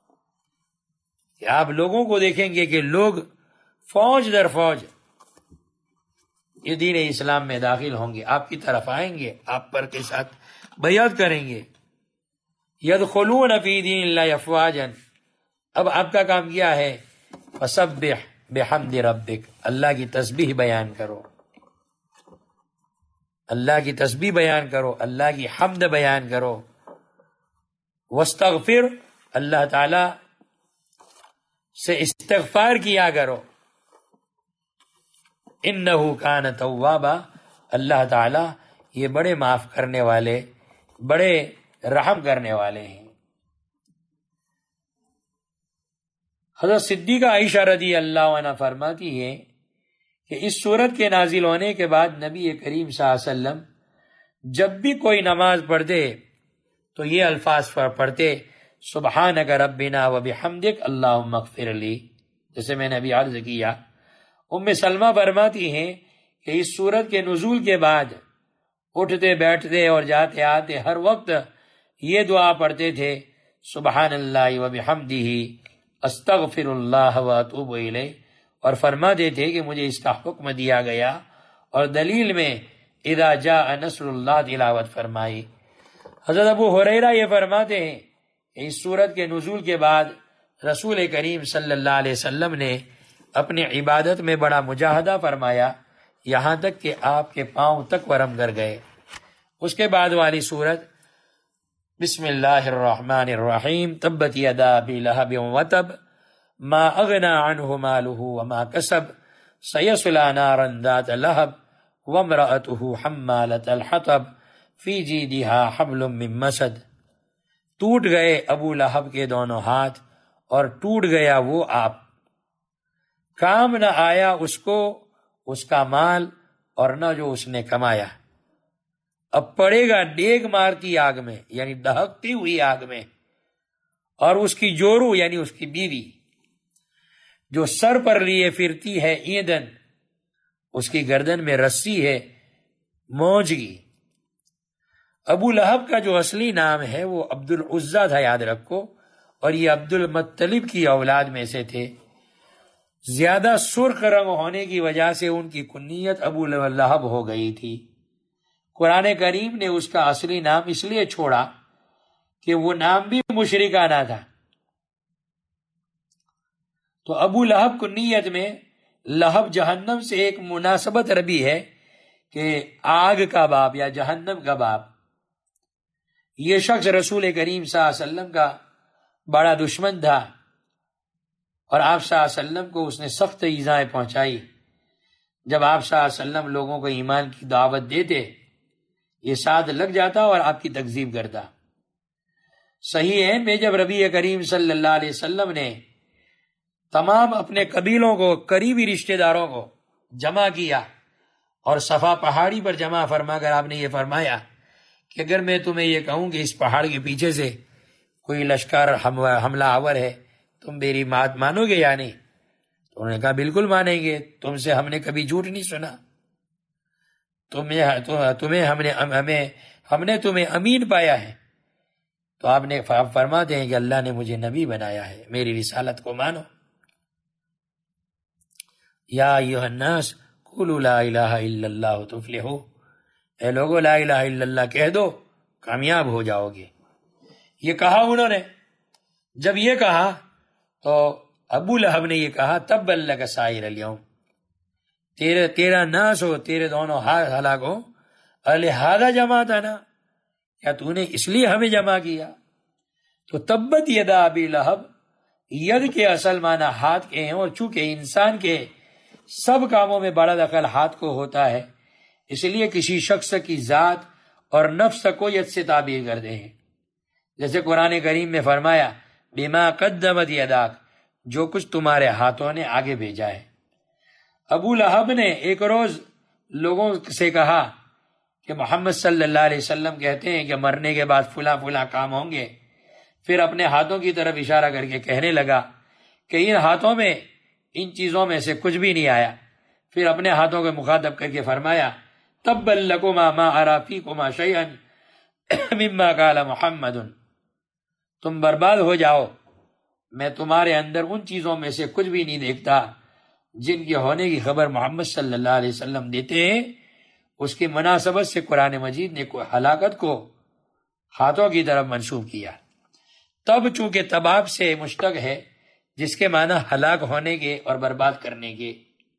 کہ آپ لوگوں کو دیکھیں گے کہ لوگ فوج در فوج یہ دین اسلام میں داخل ہوں گے، آپ کی طرف آئیں گے، آپ پر کے ساتھ بیعت کریں گے. يَدْخُلُونَ فِي دِينِ اللَّهِ أَفْوَاجًا. اب آپ کا کام کیا ہے؟ فَسَبِّحْ بِحَمْدِ رَبِّكَ، اللہ کی تسبیح بیان کرو، اللہ کی تسبیح بیان کرو، اللہ کی حمد بیان کرو. وَاسْتَغْفِرْ، اللہ تعالی سے استغفار کیا کرو. اِنَّهُ كَانَ تَوَّابًا، اللہ تعالی یہ بڑے معاف کرنے والے، بڑے رحم کرنے والے ہیں. حضرت صدیقہ عائشہ رضی اللہ عنہ فرماتی ہے کہ اس سورت کے نازل ہونے کے بعد نبی کریم صلی اللہ علیہ وسلم جب بھی کوئی نماز پڑھتے تو یہ الفاظ پڑھتے سبحانک ربنا وبحمدک اللہم اغفر لی، جیسے میں نے ابھی عرض کیا. ام سلمہ فرماتی ہیں کہ اس سورت کے نزول کے بعد اٹھتے بیٹھتے اور جاتے آتے ہر وقت یہ دعا پڑھتے تھے سبحان اللہ وبحمدہ استغفر اللہ واتوب الیہ، اور فرماتے تھے کہ مجھے اس کا حکم دیا گیا، اور دلیل میں اذا جاء نصر اللہ تلاوت فرمائی. حضرت ابو ہریرہ یہ فرماتے ہیں کہ اس سورت کے نزول کے بعد رسول کریم صلی اللہ علیہ وسلم نے اپنی عبادت میں بڑا مجاہدہ فرمایا، یہاں تک کہ آپ کے پاؤں تک ورم کر گئے. اس کے بعد والی سورت بسم اللہ الرحمن الرحیم تبت یدا ابی لہب وتب ما اغنى عنه ماله وما کسب سیصلی نارا ذات لہب وامرأته حمالة الحطب فی جیدها حبل من مسد. ٹوٹ گئے ابو لہب کے دونوں ہاتھ اور ٹوٹ گیا وہ آپ، کام نہ آیا اس کو اس کا مال اور نہ جو اس نے کمایا، اب پڑے گا ڈیگ مارتی آگ میں یعنی دہکتی ہوئی آگ میں، اور اس کی جورو یعنی اس کی بیوی جو سر پر لیے پھرتی ہے ایندھن، اس کی گردن میں رسی ہے موج کی۔ ابو لہب کا جو اصلی نام ہے وہ عبد العزیٰ تھا، یاد رکھو، اور یہ عبد المطلب کی اولاد میں سے تھے۔ زیادہ سرخ رنگ ہونے کی وجہ سے ان کی کنیت ابو لہب ہو گئی تھی۔ قرآن کریم نے اس کا اصلی نام اس لیے چھوڑا کہ وہ نام بھی مشرکانہ تھا۔ تو ابو لہب کنیت میں لہب جہنم سے ایک مناسبت ربی ہے کہ آگ کا باپ یا جہنم کا باپ۔ یہ شخص رسول کریم صلی اللہ علیہ وسلم کا بڑا دشمن تھا، اور آپ صلی اللہ علیہ وسلم کو اس نے سخت ایذائیں پہنچائی۔ جب آپ صلی اللہ علیہ وسلم لوگوں کو ایمان کی دعوت دیتے، یہ ساتھ لگ جاتا اور آپ کی تکذیب کرتا۔ صحیح ہے میں جب نبی کریم صلی اللہ علیہ وسلم نے تمام اپنے قبیلوں کو، قریبی رشتہ داروں کو جمع کیا اور صفا پہاڑی پر جمع فرما کر آپ نے یہ فرمایا کہ اگر میں تمہیں یہ کہوں کہ اس پہاڑ کے پیچھے سے کوئی لشکر حملہ آور ہے، تم میری بات مانو گے یا نہیں؟ تو انہوں نے کہا بالکل مانیں گے، تم سے ہم نے کبھی جھوٹ نہیں سنا، ہم نے تمہیں امین پایا ہے۔ تو آپ نے فرماتے ہیں کہ اللہ نے مجھے نبی بنایا ہے، میری رسالت کو مانو۔ یا ایھا الناس قولوا لا الہ الا اللہ تفلحوا، اے لوگو لا الہ الا اللہ کہہ دو کامیاب ہو جاؤ گے۔ یہ کہا انہوں نے، جب یہ کہا تو ابو لہب نے یہ کہا تبا لک سائر الیوم، تیرا ناس ہو، تیرے دونوں ہاتھ ہلاک ہو، لہذا جمعتنا، کیا تو نے اس لیے ہمیں جمع کیا؟ تو تبت یدا ابی لہب، ید کے اصل معنی ہاتھ کے ہیں، اور چونکہ انسان کے سب کاموں میں بڑا دخل ہاتھ کو ہوتا ہے، اس لیے کسی شخص کی ذات اور نفس کو ید سے تعبیر کرتے ہیں۔ جیسے قرآن کریم میں فرمایا بما قدمت یداک، جو کچھ تمہارے ہاتھوں نے آگے بھیجا ہے۔ ابو لہب نے ایک روز لوگوں سے کہا کہ محمد صلی اللہ علیہ وسلم کہتے ہیں کہ مرنے کے بعد فلاں فلاں کام ہوں گے، پھر اپنے ہاتھوں کی طرف اشارہ کر کے کہنے لگا کہ ان ہاتھوں میں ان چیزوں میں سے کچھ بھی نہیں آیا، پھر اپنے ہاتھوں کو مخاطب کر کے فرمایا تبا لکما ما اری فیکما شیئا مما قال محمد، تم برباد ہو جاؤ، میں تمہارے اندر ان چیزوں میں سے کچھ بھی نہیں دیکھتا جن کے ہونے کی خبر محمد صلی اللہ علیہ وسلم دیتے ہیں۔ اس کی مناسبت سے قرآن مجید نے ہلاکت کو ہاتھوں کی طرف منسوب کیا۔ تب چونکہ تباب سے مشتق ہے جس کے معنی ہلاک ہونے کے اور برباد کرنے کے،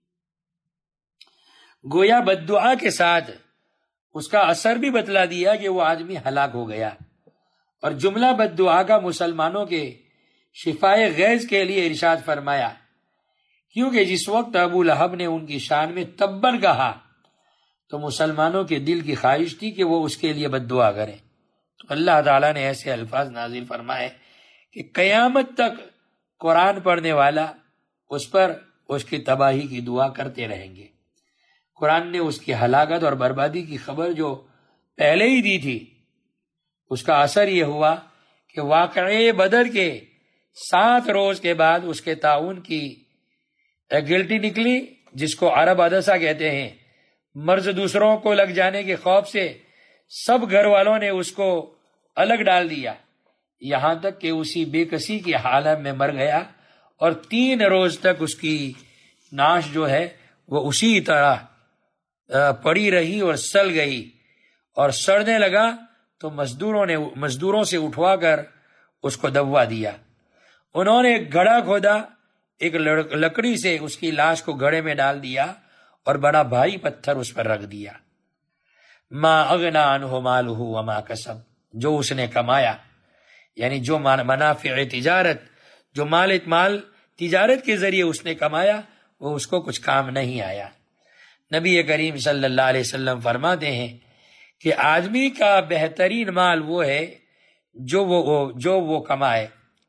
گویا بد دعا کے ساتھ اس کا اثر بھی بتلا دیا کہ وہ آدمی ہلاک ہو گیا۔ اور جملہ بد دعا کا مسلمانوں کے شفائے غیظ کے لیے ارشاد فرمایا، کیونکہ جس وقت ابو لہب نے ان کی شان میں تبن کہا تو مسلمانوں کے دل کی خواہش تھی کہ وہ اس کے لیے بد دعا کریں، تو اللہ تعالیٰ نے ایسے الفاظ نازل فرمائے کہ قیامت تک قرآن پڑھنے والا اس پر اس کی تباہی کی دعا کرتے رہیں گے۔ قرآن نے اس کی ہلاکت اور بربادی کی خبر جو پہلے ہی دی تھی، اس کا اثر یہ ہوا کہ واقعے بدر کے 7 روز کے بعد اس کے طاعون کی گلٹی نکلی، جس کو عرب عدسہ کہتے ہیں۔ مرض دوسروں کو لگ جانے کے خوف سے سب گھر والوں نے اس کو الگ ڈال دیا، یہاں تک کہ اسی بے کسی کی حالت میں مر گیا، اور 3 روز تک اس کی ناش جو ہے وہ اسی طرح پڑی رہی اور سل گئی، اور سڑنے لگا تو مزدوروں سے اٹھوا کر اس کو دبوا دیا۔ انہوں نے ایک گڑھا کھودا، ایک لکڑی سے اس کی لاش کو گھڑے میں ڈال دیا اور بڑا بھاری پتھر اس پر رکھ دیا۔ ما اغنا عنہ مالہ وما کسب، جو اس نے کمایا، یعنی جو منافع تجارت، جو مال تجارت کے ذریعے اس نے کمایا، وہ اس کو کچھ کام نہیں آیا۔ نبی کریم صلی اللہ علیہ وسلم فرماتے ہیں کہ آدمی کا بہترین مال وہ ہے جو وہ کمائے،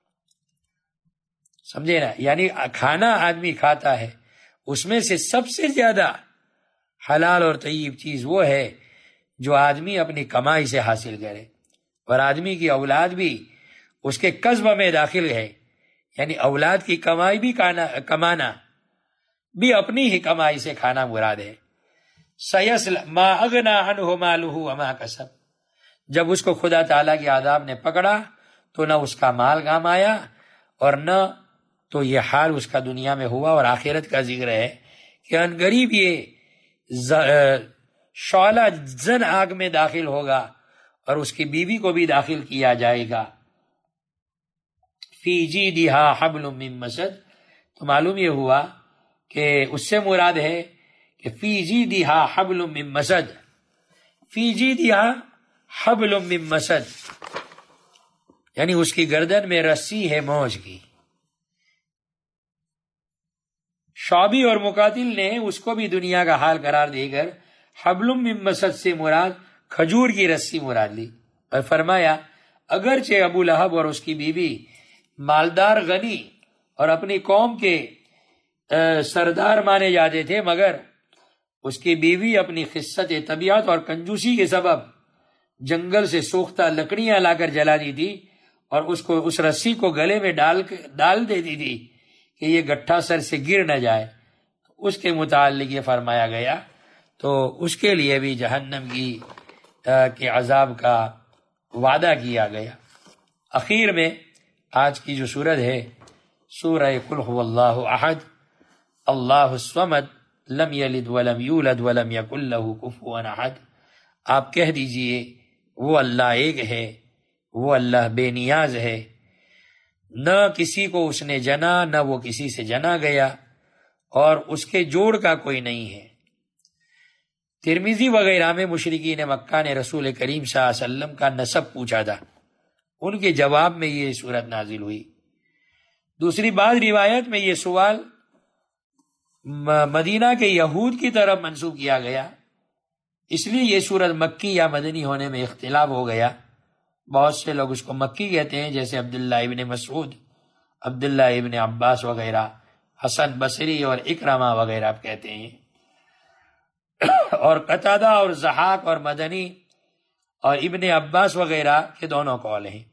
سمجھے نا؟ یعنی کھانا آدمی کھاتا ہے، اس میں سے سب سے زیادہ حلال اور طیب چیز وہ ہے جو آدمی اپنی کمائی سے حاصل کرے، اور آدمی کی اولاد بھی اس کے کسب میں داخل ہے، یعنی اولاد کی کمائی بھی کمانا بھی اپنی ہی کمائی سے کھانا مراد ہے۔ سیصلی ما اغنی عنہ مالہ وما کسب، جب اس کو خدا تعالیٰ کے عذاب نے پکڑا تو نہ اس کا مال کام آیا اور نہ تو یہ حال اس کا دنیا میں ہوا، اور آخرت کا ذکر ہے کہ عنقریب یہ شعلہ زن آگ میں داخل ہوگا اور اس کی بیوی کو بھی داخل کیا جائے گا۔ فی جیدہا حبل من مسد، تو معلوم یہ ہوا کہ اس سے مراد ہے کہ فی جیدہا حبل من مسد، فی جیدہا حبل من مسد، یعنی اس کی گردن میں رسی ہے موج کی۔ شعبی اور مقاتل نے اس کو بھی دنیا کا حال قرار دے کر حبل من مسد سے مراد کھجور کی رسی مراد لی، اور فرمایا اگرچہ ابو لہب اور اس کی بیوی مالدار غنی اور اپنی قوم کے سردار مانے جاتے تھے، مگر اس کی بیوی اپنی خست طبیعت اور کنجوسی کے سبب جنگل سے سوختہ لکڑیاں لا کر جلا دی تھی، اور اس رسی کو گلے میں ڈال دیتی تھی کہ یہ گٹھا سر سے گر نہ جائے، اس کے متعلق یہ فرمایا گیا، تو اس کے لیے بھی جہنم کے عذاب کا وعدہ کیا گیا۔ اخیر میں آج کی جو سورت ہے سورہ قل هو اللہ احد اللہ الصمد لم یلد ولم یولد ولم یکن لہ کفوا احد، آپ کہہ دیجئے وہ اللہ ایک ہے، وہ اللہ بے نیاز ہے، نہ کسی کو اس نے جنا نہ وہ کسی سے جنا گیا، اور اس کے جوڑ کا کوئی نہیں ہے۔ ترمذی وغیرہ میں مشرکین مکہ نے رسول کریم صلی اللہ علیہ وسلم کا نسب پوچھا تھا، ان کے جواب میں یہ سورت نازل ہوئی۔ دوسری بات، روایت میں یہ سوال مدینہ کے یہود کی طرف منسوب کیا گیا، اس لیے یہ سورت مکی یا مدنی ہونے میں اختلاف ہو گیا۔ بہت سے لوگ اس کو مکی کہتے ہیں، جیسے عبداللہ ابن مسعود، عبداللہ ابن عباس وغیرہ، حسن بصری اور اکرمہ وغیرہ کہتے ہیں، اور قتادہ اور ضحاک اور مدنی اور ابن عباس وغیرہ کے دونوں قول ہیں۔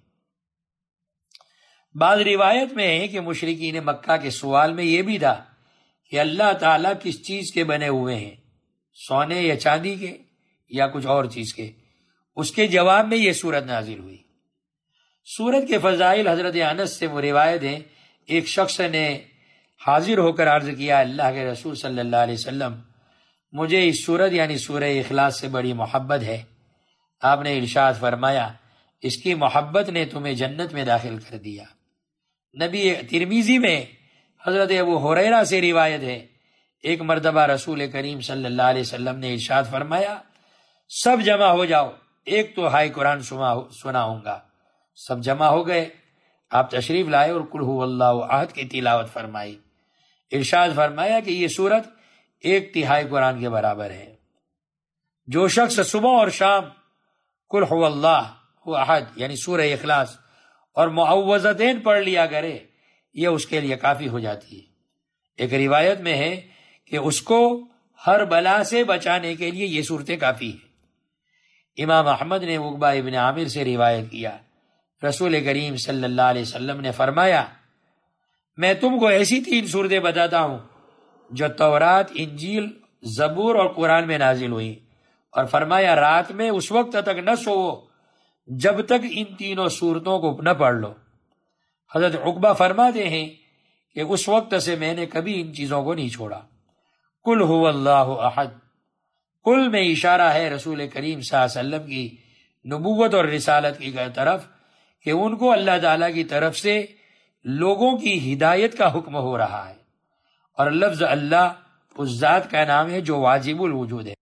بعض روایت میں ہے کہ مشرکین مکہ کے سوال میں یہ بھی تھا کہ اللہ تعالیٰ کس چیز کے بنے ہوئے ہیں، سونے یا چاندی کے یا کچھ اور چیز کے؟ اس کے جواب میں یہ سورت نازل ہوئی۔ سورت کے فضائل حضرت انس سے روایت ہیں، ایک شخص نے حاضر ہو کر عرض کیا، اللہ کے رسول صلی اللہ علیہ وسلم، مجھے اس سورت یعنی سورہ اخلاص سے بڑی محبت ہے۔ آپ نے ارشاد فرمایا، اس کی محبت نے تمہیں جنت میں داخل کر دیا۔ نبی ترمذی میں حضرت ابو ہریرہ سے روایت ہے، ایک مرتبہ رسول کریم صلی اللہ علیہ وسلم نے ارشاد فرمایا، سب جمع ہو جاؤ، ایک تو ہائی قرآن سناؤں گا۔ سب جمع ہو گئے، آپ تشریف لائے اور قل هو اللہ احد کی تلاوت فرمائی۔ ارشاد فرمایا کہ یہ سورت 1/3 قرآن کے برابر ہے۔ جو شخص صبح اور شام قل هو اللہ احد یعنی سورہ اخلاص اور معوذتین پڑھ لیا کرے، یہ اس کے لیے کافی ہو جاتی ہے۔ ایک روایت میں ہے کہ اس کو ہر بلا سے بچانے کے لیے یہ صورتیں کافی ہیں۔ امام احمد نے عقبہ ابن عامر سے روایت کیا، رسول کریم صلی اللہ علیہ وسلم نے فرمایا، میں تم کو ایسی 3 صورتیں بتاتا ہوں جو تورات، انجیل، زبور اور قرآن میں نازل ہوئی، اور فرمایا رات میں اس وقت تک نہ سوؤ جب تک ان تینوں صورتوں کو نہ پڑھ لو۔ حضرت عقبہ فرماتے ہیں کہ اس وقت سے میں نے کبھی ان چیزوں کو نہیں چھوڑا۔ قل هو اللہ احد، قل میں اشارہ ہے رسول کریم صلی اللہ علیہ وسلم کی نبوت اور رسالت کی طرف، کہ ان کو اللہ تعالیٰ کی طرف سے لوگوں کی ہدایت کا حکم ہو رہا ہے، اور لفظ اللہ اس ذات کا نام ہے جو واجب الوجود ہے،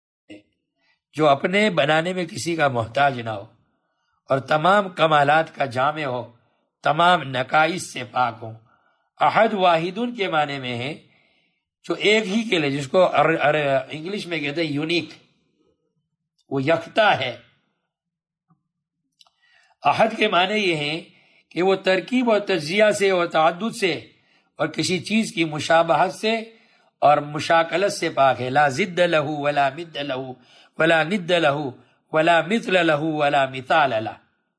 جو اپنے بنانے میں کسی کا محتاج نہ ہو، اور تمام کمالات کا جامع ہو، تمام نقائص سے پاک ہو۔ احد واحدن کے معنی میں ہے جو ایک ہی کے لیے، جس کو انگلش میں کہتے ہیں یونیک، وہ یکتا ہے۔ احد کے معنی یہ ہیں کہ وہ ترکیب اور تجزیہ سے اور تعدد سے اور کسی چیز کی مشابہت سے اور مشاکلت سے پاک ہے. لا ضد لہ ولا مد لہ ولا ند لہ ولا مثل لہ ولا مثال لہ.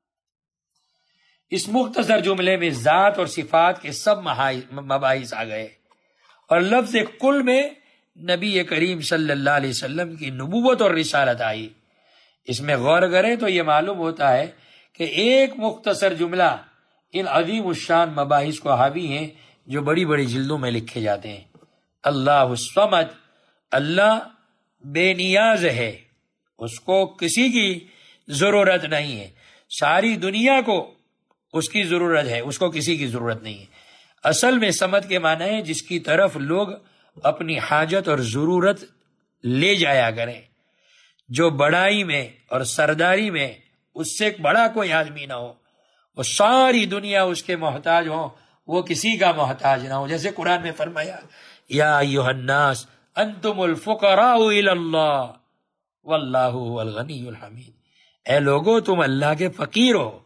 اس مختصر جملے میں ذات اور صفات کے سب مباحث آ گئے اور لفظ کل میں نبی کریم صلی اللہ علیہ وسلم کی نبوت اور رسالت آئی. اس میں غور کریں تو یہ معلوم ہوتا ہے کہ ایک مختصر جملہ ان عظیم الشان مباحث کو حاوی ہیں جو بڑی بڑی جلدوں میں لکھے جاتے ہیں. اللہ الصمد، اللہ بے نیاز ہے، اس کو کسی کی ضرورت نہیں ہے. ساری دنیا کو اس کی ضرورت ہے، اس کو کسی کی ضرورت نہیں ہے. اصل میں صمد کے معنی ہے جس کی طرف لوگ اپنی حاجت اور ضرورت لے جایا کریں، جو بڑائی میں اور سرداری میں اس سے بڑا کوئی آدمی نہ ہو، وہ ساری دنیا اس کے محتاج ہو، وہ کسی کا محتاج نہ ہو. جیسے قرآن میں فرمایا یا ایھا الناس انتم الفقراء الی اللہ واللہ هو الغنی الحمید. اے لوگو تم اللہ کے فقیر ہو،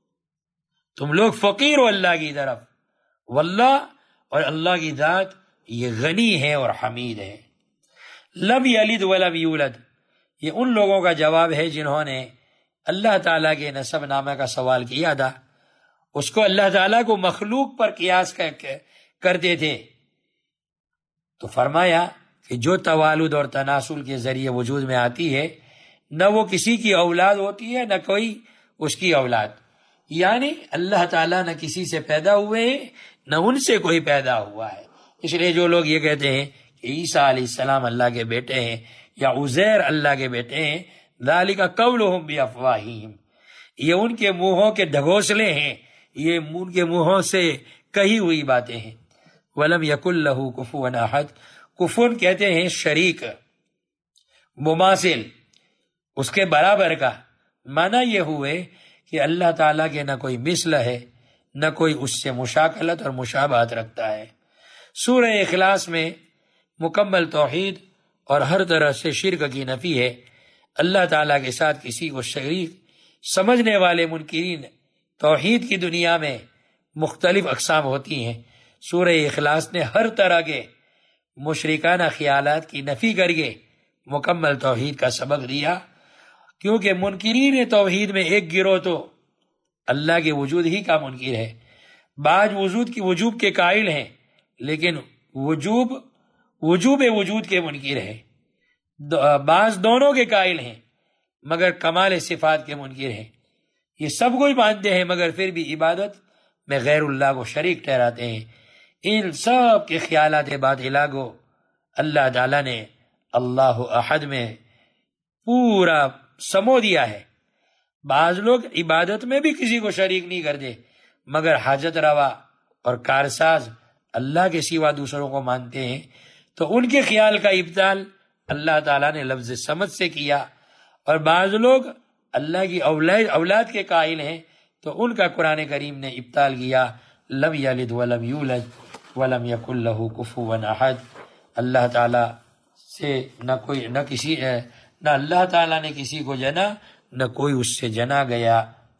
تم لوگ فقیر ہو اللہ کی طرف. واللہ اور اللہ کی ذات یہ غنی ہے اور حمید ہے. لم یلد ولم یولد، یہ ان لوگوں کا جواب ہے جنہوں نے اللہ تعالیٰ کے نسب نامہ کا سوال کیا تھا. اس کو اللہ تعالیٰ کو مخلوق پر قیاس کرتے تھے. تو فرمایا کہ جو توالد اور تناسل کے ذریعے وجود میں آتی ہے، نہ وہ کسی کی اولاد ہوتی ہے نہ کوئی اس کی اولاد. یعنی اللہ تعالیٰ نہ کسی سے پیدا ہوئے ہیں نہ ان سے کوئی پیدا ہوا ہے. اس لیے جو لوگ یہ کہتے ہیں کہ عیسیٰ علیہ السلام اللہ کے بیٹے ہیں یا عزیر اللہ کے بیٹے ہیں، ذالک قولہم بافواہہم، یہ ان کے منہوں کے ڈھگوسلے ہیں، یہ ان کے منہوں سے کہی ہوئی باتیں ہیں. ولم یکن لہ کفوا احد، کفن کہتے ہیں شریک، مماثل، اس کے برابر کا. معنی یہ ہوئے کہ اللہ تعالیٰ کے نہ کوئی مثل ہے نہ کوئی اس سے مشاکلت اور مشابہت رکھتا ہے. سورہ اخلاص میں مکمل توحید اور ہر طرح سے شرک کی نفی ہے. اللہ تعالیٰ کے ساتھ کسی کو شریک سمجھنے والے منکرین توحید کی دنیا میں مختلف اقسام ہوتی ہیں. سورہ اخلاص نے ہر طرح کے مشرکانہ خیالات کی نفی کر کے مکمل توحید کا سبق دیا، کیونکہ منکرین توحید میں ایک گروہ تو اللہ کے وجود ہی کا منکر ہے، بعض وجوب کے قائل ہیں لیکن وجوب وجود کے منکر ہے، بعض دونوں کے قائل ہیں مگر کمال صفات کے منکر ہیں. یہ سب کوئی مانتے ہیں مگر پھر بھی عبادت میں غیر اللہ کو شریک ٹھہراتے ہیں. ان سب کے خیالات باطلہ کو اللہ تعالیٰ نے اللہ احد میں پورا سمو دیا ہے. بعض لوگ عبادت میں بھی کسی کو شریک نہیں کرتے مگر حاجت روا اور کارساز اللہ کے سوا دوسروں کو مانتے ہیں، تو ان کے خیال کا ابطال اللہ تعالیٰ نے لفظ سمجھ سے کیا. اور بعض لوگ اللہ کی اولاد کے قائل ہیں تو ان کا قرآن کریم نے ابطال کیا. لم یلد ولم یولد ولم یکن لہ کفوا احد. اللہ تعالیٰ سے نہ اللہ تعالیٰ نے کسی کو جنا نہ کوئی اس سے جنا گیا،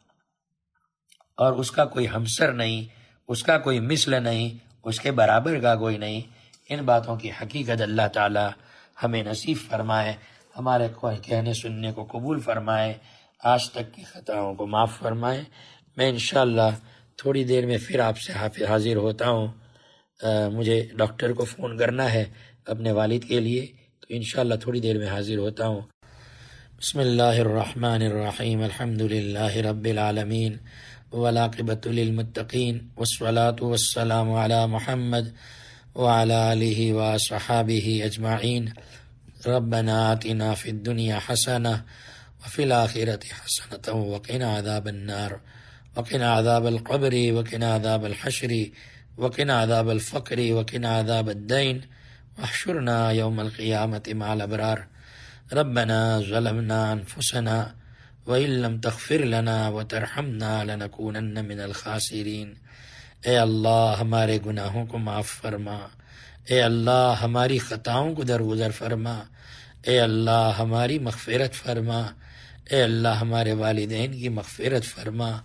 اور اس کا کوئی ہمسر نہیں، اس کا کوئی مثل نہیں، اس کے برابر کا کوئی نہیں. ان باتوں کی حقیقت اللہ تعالیٰ ہمیں نصیب فرمائے، ہمارے کہنے سننے کو قبول فرمائے، آج تک کی خطاؤں کو معاف فرمائے. میں انشاءاللہ تھوڑی دیر میں پھر آپ سے حاضر ہوتا ہوں. مجھے ڈاکٹر کو فون کرنا ہے اپنے والد کے لیے، تو انشاءاللہ تھوڑی دیر میں حاضر ہوتا ہوں. بسم اللہ الرحمن الرحیم. الحمد للہ رب العالمین والعاقبۃ للمتقین والصلاة والسلام علی محمد وعلی آلہ وصحابہ اجمعین. ربنا آتنا فی الدنیا حسنہ وفی الآخرۃ حسنۃ وقنا عذاب النار وقنا عذاب القبر وقنا عذاب الحشر وقنا عذاب الفقر وقنا عذاب الدین واحشرنا یوم القیامۃ مع الابرار. ربنا ظلمنا انفسنا وإن لم تغفر لنا وترحمنا لنكونن من الخاسرین. اے اللہ ہمارے گناہوں کو معاف فرما، اے اللہ ہماری خطاؤں کو درگزر فرما، اے اللہ ہماری مغفرت فرما، اے اللہ ہمارے والدین کی مغفرت فرما،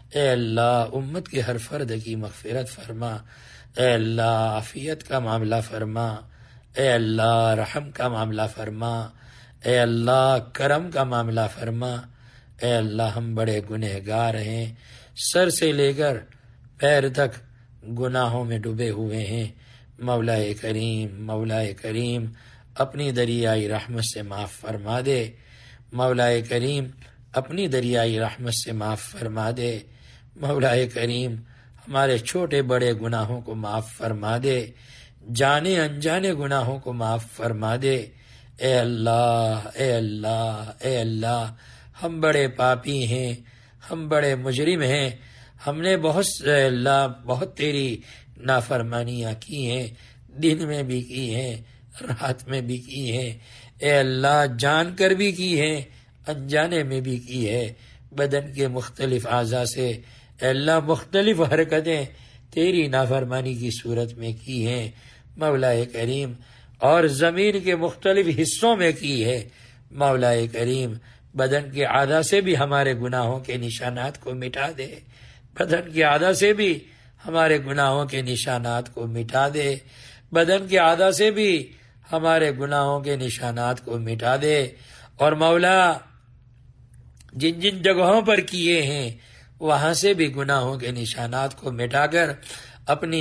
اے اللہ امت کے ہر فرد کی مغفرت فرما، اے اللہ عافیت کا معاملہ فرما، اے اللہ رحم کا معاملہ فرما، اے اللہ کرم کا معاملہ فرما۔ اے اللہ ہم بڑے گنہگار ہیں، سر سے لے کر پیر تک گناہوں میں ڈوبے ہوئے ہیں۔ مولا کریم، مولا کریم اپنی دریائی رحمت سے معاف فرما دے، مولا کریم اپنی دریائی رحمت سے معاف فرما دے، مولا کریم ہمارے چھوٹے بڑے گناہوں کو معاف فرما دے، جانے انجانے گناہوں کو معاف فرما دے۔ اے اللہ، اے اللہ، اے اللہ ہم بڑے پاپی ہیں، ہم بڑے مجرم ہیں، ہم نے بہت تیری نافرمانیاں کی ہیں، دن میں بھی کی ہیں، رات میں بھی کی ہیں، اے اللہ جان کر بھی کی ہیں، انجانے میں بھی کی ہے۔ بدن کے مختلف اعضاء سے اے اللہ مختلف حرکتیں تیری نافرمانی کی صورت میں کی ہیں مولا کریم، اور زمین کے مختلف حصوں میں کی ہے مولا کریم۔ بدن کے اعضاء سے بھی ہمارے گناہوں کے نشانات کو مٹا دے، بدن کے اعضاء سے بھی ہمارے گناہوں کے نشانات کو مٹا دے، بدن کے اعضاء سے بھی ہمارے گناہوں کے نشانات کو مٹا دے، اور مولا جن جن جگہوں پر کیے ہیں وہاں سے بھی گناہوں کے نشانات کو مٹا کر اپنی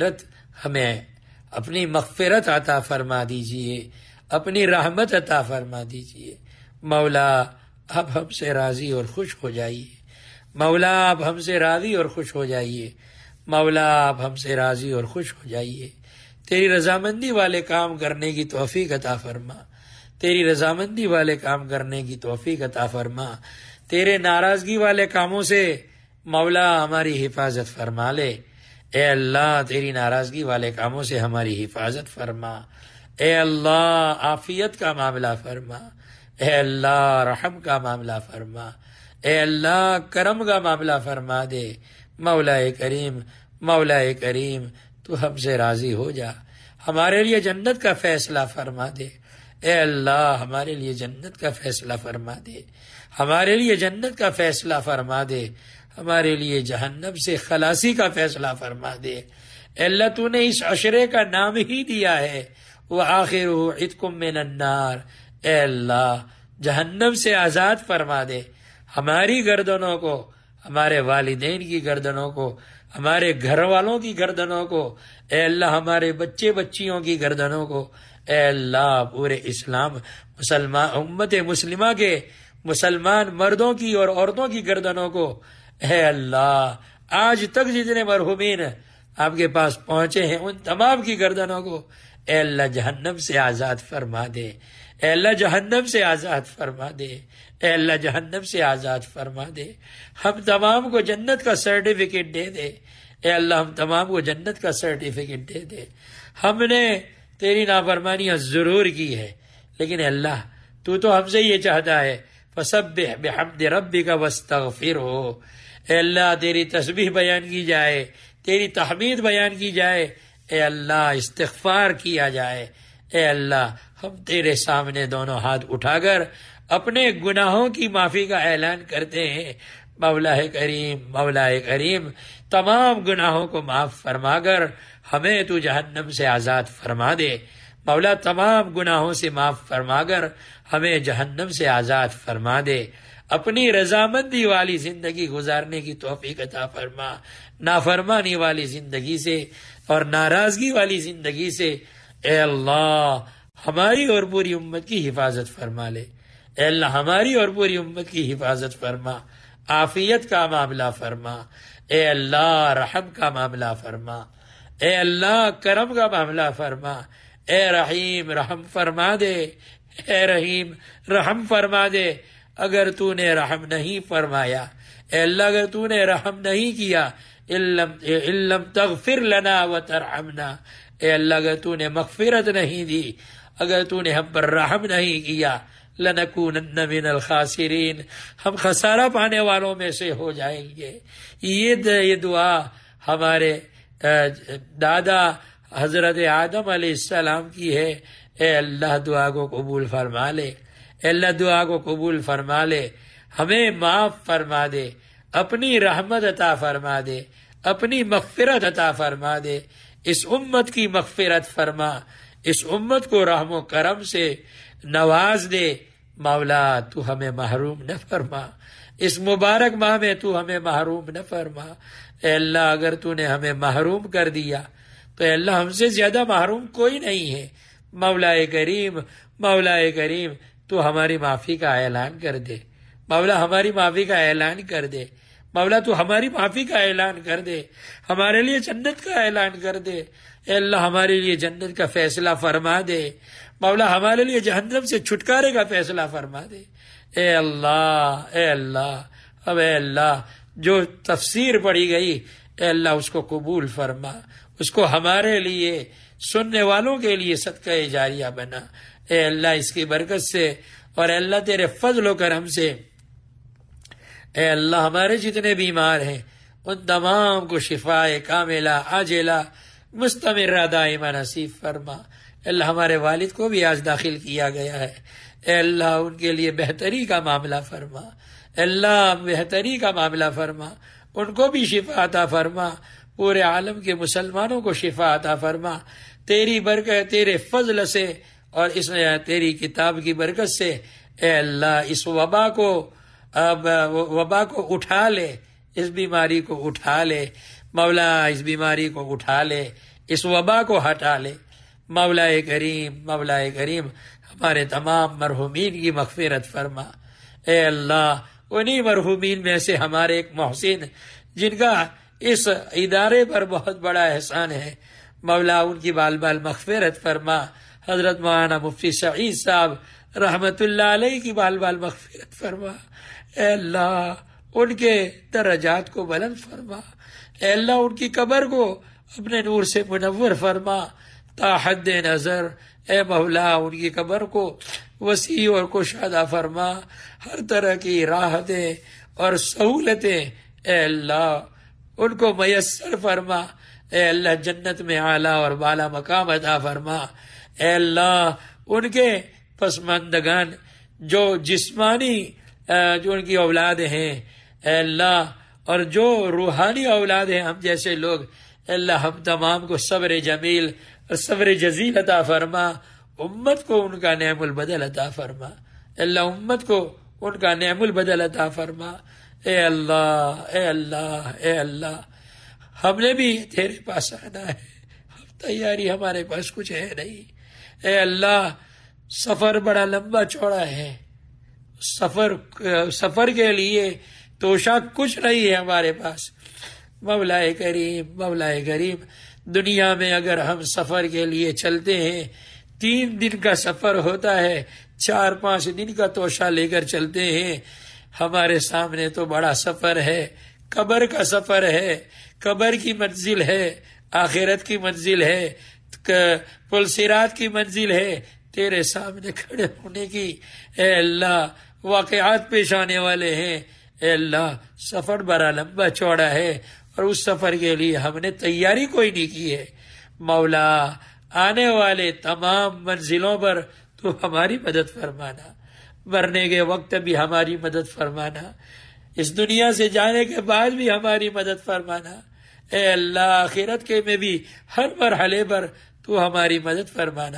مغفرت عطا فرما دیجئے، اپنی رحمت عطا فرما دیجئے۔ مولا اب ہم سے راضی اور خوش ہو جائیے، مولا اب ہم سے راضی اور خوش ہو جائیے، مولا اب ہم سے راضی اور خوش ہو جائیے۔ تیری رضامندی والے کام کرنے کی توفیق عطا فرما، تیری رضامندی والے کام کرنے کی توفیق عطا فرما، تیرے ناراضگی والے کاموں سے مولا ہماری حفاظت فرما لے۔ اے اللہ تیری ناراضگی والے کاموں سے ہماری حفاظت فرما، اے اللہ عافیت کا معاملہ فرما، اے اللہ رحم کا معاملہ فرما، اے اللہ کرم کا معاملہ فرما دے۔ مولا کریم، مولا کریم تو ہم سے راضی ہو جا، ہمارے لیے جنت کا فیصلہ فرما دے۔ اے اللہ ہمارے لیے جنت کا فیصلہ فرما دے، ہمارے لیے جنت کا فیصلہ فرما دے، ہمارے لیے جہنم سے خلاصی کا فیصلہ فرما دے۔ اے اللہ تو نے اس عشرے کا نام ہی دیا ہے وَآخِرُهُ عِتْقٌ مِّنَ النَّارِ، اے اللہ جہنم سے آزاد فرما دے ہماری گردنوں کو، ہمارے والدین کی گردنوں کو، ہمارے گھر والوں کی گردنوں کو، اے اللہ ہمارے بچے بچیوں کی گردنوں کو، اے اللہ پورے امت مسلمہ کے مسلمان مردوں کی اور عورتوں کی گردنوں کو، اے اللہ آج تک جتنے مرحومین آپ کے پاس پہنچے ہیں ان تمام کی گردنوں کو اے اللہ جہنم سے آزاد فرما دے، اے اللہ جہنم سے آزاد فرما دے، اے اللہ جہنم سے آزاد فرما دے۔ ہم تمام کو جنت کا سرٹیفکیٹ دے دے، اے اللہ ہم تمام کو جنت کا سرٹیفکیٹ دے دے۔ ہم نے تیری نافرمانیاں ضرور کی ہے، لیکن اللہ تو ہم سے یہ چاہتا ہے فسبح بحمد ربک واستغفرہ، اے اللہ تیری تسبیح بیان کی جائے، تیری تحمید بیان کی جائے، اے اللہ استغفار کیا جائے۔ اے اللہ ہم تیرے سامنے دونوں ہاتھ اٹھا کر اپنے گناہوں کی معافی کا اعلان کرتے ہیں۔ مولا کریم، مولا کریم تمام گناہوں کو معاف فرما کر ہمیں تو جہنم سے آزاد فرما دے۔ مولا تمام گناہوں سے معاف فرما کر ہمیں جہنم سے آزاد فرما دے۔ اپنی رضامندی والی زندگی گزارنے کی توفیق عطا فرما، نافرمانی والی زندگی سے اور ناراضگی والی زندگی سے اے اللہ ہماری اور پوری امت کی حفاظت فرما لے۔ اے اللہ ہماری اور پوری امت کی حفاظت فرما، عافیت کا معاملہ فرما، اے اللہ رحم کا معاملہ فرما، اے اللہ کرم کا معاملہ فرما، اے رحیم رحم فرما دے، اے رحیم رحم فرما دے۔ اگر تو نے رحم نہیں فرمایا، اے اللہ اگر تو نے رحم نہیں کیا، اِلَّمْ تَغْفِرْ لَنَا وَتَرْحَمْنَا، اے اللہ اگر تو نے مغفرت نہیں دی، اگر تو نے ہم پر رحم نہیں کیا، لَنَكُونَنَّ مِنَ الْخَاسِرِينَ، ہم خسارہ پانے والوں میں سے ہو جائیں گے۔ یہ دعا ہمارے دادا حضرت آدم علیہ السلام کی ہے۔ اے اللہ دعا کو قبول فرما لے، اے اللہ دعا کو قبول فرما لے، ہمیں معاف فرما دے، اپنی رحمت عطا فرما دے، اپنی مغفرت عطا فرما دے، اس امت کی مغفرت فرما، اس امت کو رحم و کرم سے نواز دے۔ مولا تو ہمیں محروم نہ فرما، اس مبارک ماہ میں تو ہمیں محروم نہ فرما۔ اے اللہ اگر تو نے ہمیں محروم کر دیا تو اے اللہ ہم سے زیادہ محروم کوئی نہیں ہے۔ مولا کریم، مولا کریم، تو ہماری معافی کا اعلان کر دے، مولا ہماری معافی کا اعلان کر دے، مولا تو ہماری معافی کا اعلان کر دے، ہمارے لیے جنت کا اعلان کر دے۔ اے اللہ ہمارے لیے جنت کا فیصلہ فرما دے، مولا ہمارے لیے جہنم سے چھٹکارے کا فیصلہ فرما دے۔ اے اللہ، اے اللہ، اب اے اللہ جو تفسیر پڑھی گئی اے اللہ اس کو قبول فرما، اس کو ہمارے لیے سننے والوں کے لیے صدقہ جاریہ بنا۔ اے اللہ اس کی برکت سے اور اے اللہ تیرے فضل و کرم سے اے اللہ ہمارے جتنے بیمار ہیں ان تمام کو شفاء کاملہ عاجلہ مستمرہ دائمہ نصیب فرما۔ اے اللہ ہمارے والد کو بھی آج داخل کیا گیا ہے، اے اللہ ان کے لیے بہتری کا معاملہ فرما، اے اللہ بہتری کا معاملہ فرما، ان کو بھی شفا عطا فرما، پورے عالم کے مسلمانوں کو شفا عطا فرما، تیری برکت، تیرے فضل سے اور اس تیری کتاب کی برکت سے اے اللہ اس وبا کو اٹھا لے، اس بیماری کو اٹھا لے مولا، اس بیماری کو اٹھا لے، اس وبا کو ہٹا لے مولا کریم، مولا کریم ہمارے تمام مرحومین کی مغفرت فرما۔ اے اللہ انہی مرحومین میں سے ہمارے ایک محسن جن کا اس ادارے پر بہت بڑا احسان ہے مولا، ان کی بال بال مغفرت فرما۔ حضرت مولانا مفتی سعید صاحب رحمت اللہ علیہ کی بال بال مغفرت فرما۔ اے اللہ ان کے درجات کو بلند فرما، اے اللہ ان کی قبر کو اپنے نور سے منور فرما تا حد نظر۔ اے مولا ان کی قبر کو وسیع اور کشادہ فرما، ہر طرح کی راحتیں اور سہولتیں اے اللہ ان کو میسر فرما۔ اے اللہ جنت میں اعلیٰ اور بالا مقام عطا فرما۔ اے اللہ ان کے پسماندگان جو جسمانی جو ان کی اولاد ہیں اے اللہ، اور جو روحانی اولاد ہیں ہم جیسے لوگ، اے اللہ ہم تمام کو صبر جمیل اور صبر جزیل عطا فرما، امت کو ان کا نعم البدل عطا فرما، اے اللہ امت کو ان کا نعم البدل عطا فرما۔ اے اللہ، اے اللہ، اے اللہ ہم نے بھی تیرے پاس آنا ہے، تیاری ہمارے پاس کچھ ہے نہیں۔ اے اللہ سفر بڑا لمبا چوڑا ہے، سفر کے لیے توشہ کچھ نہیں ہے ہمارے پاس۔ مولا کریم، مولا کریم دنیا میں اگر ہم سفر کے لیے چلتے ہیں 3 دن کا سفر ہوتا ہے، 4-5 دن کا توشہ لے کر چلتے ہیں۔ ہمارے سامنے تو بڑا سفر ہے، قبر کا سفر ہے، قبر کی منزل ہے، آخرت کی منزل ہے، پل صراط کی منزل ہے، تیرے سامنے کھڑے ہونے کی اے اللہ واقعات پیش آنے والے ہیں۔ اے اللہ سفر بڑا لمبا چوڑا ہے اور اس سفر کے لیے ہم نے تیاری کوئی نہیں کی ہے۔ مولا آنے والے تمام منزلوں پر تو ہماری مدد فرمانا، مرنے کے وقت بھی ہماری مدد فرمانا، اس دنیا سے جانے کے بعد بھی ہماری مدد فرمانا۔ اے اللہ آخرت کے میں بھی ہر مرحلے پر تو ہماری مدد فرمانا۔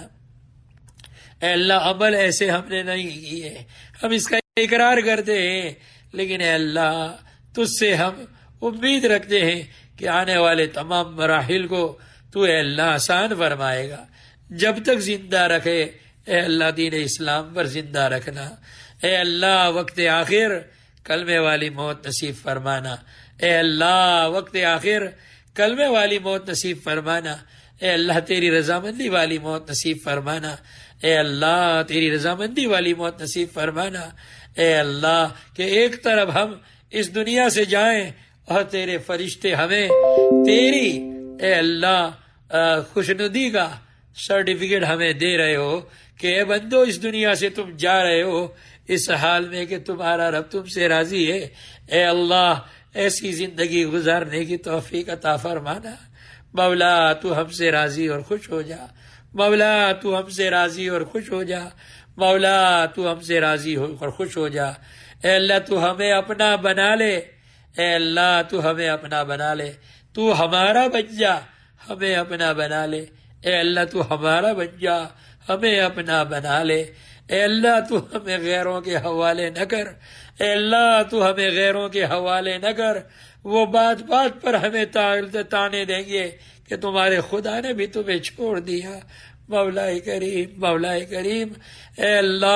اے اللہ عمل ایسے ہم نے نہیں کیے، ہم اس کا اقرار کرتے ہیں، لیکن اے اللہ تجھ سے ہم امید رکھتے ہیں کہ آنے والے تمام مراحل کو تو اے اللہ آسان فرمائے گا۔ جب تک زندہ رکھے اے اللہ دین اسلام پر زندہ رکھنا۔ اے اللہ وقت آخر کلمے والی موت نصیب فرمانا۔ اے اللہ وقت آخر کلمے والی موت نصیب فرمانا۔ اے اللہ تیری رضامندی والی موت نصیب فرمانا۔ اے اللہ تیری رضامندی والی موت نصیب فرمانا۔ اے اللہ کہ ایک طرف ہم اس دنیا سے جائیں اور تیرے فرشتے ہمیں تیری اے اللہ خوشنودی کا سرٹیفکیٹ ہمیں دے رہے ہو کہ اے بندو اس دنیا سے تم جا رہے ہو اس حال میں کہ تمہارا رب تم سے راضی ہے۔ اے اللہ ایسی زندگی گزارنے کی توفیق عطا فرمانا۔ مولا تو ہم سے راضی اور خوش ہو جا، مولا تو ہم سے راضی اور خوش ہو جا، مولا تو ہم سے راضی اور خوش ہو جا۔ اے اللہ تو ہمیں اپنا بنا لے، اے اللہ تو ہمیں اپنا بنا لے، تو ہمارا بن جا، ہمیں اپنا بنا لے، اے اللہ تو ہمارا بن جا، ہمیں اپنا بنا لے، اے اللہ تو ہمیں غیروں کے حوالے نہ کر، اے اللہ تو ہمیں غیروں کے حوالے نہ کر۔ وہ بات بات پر ہمیں تانے دیں گے کہ تمہارے خدا نے بھی تمہیں چھوڑ دیا۔ مولا کریم، مولا کریم، اے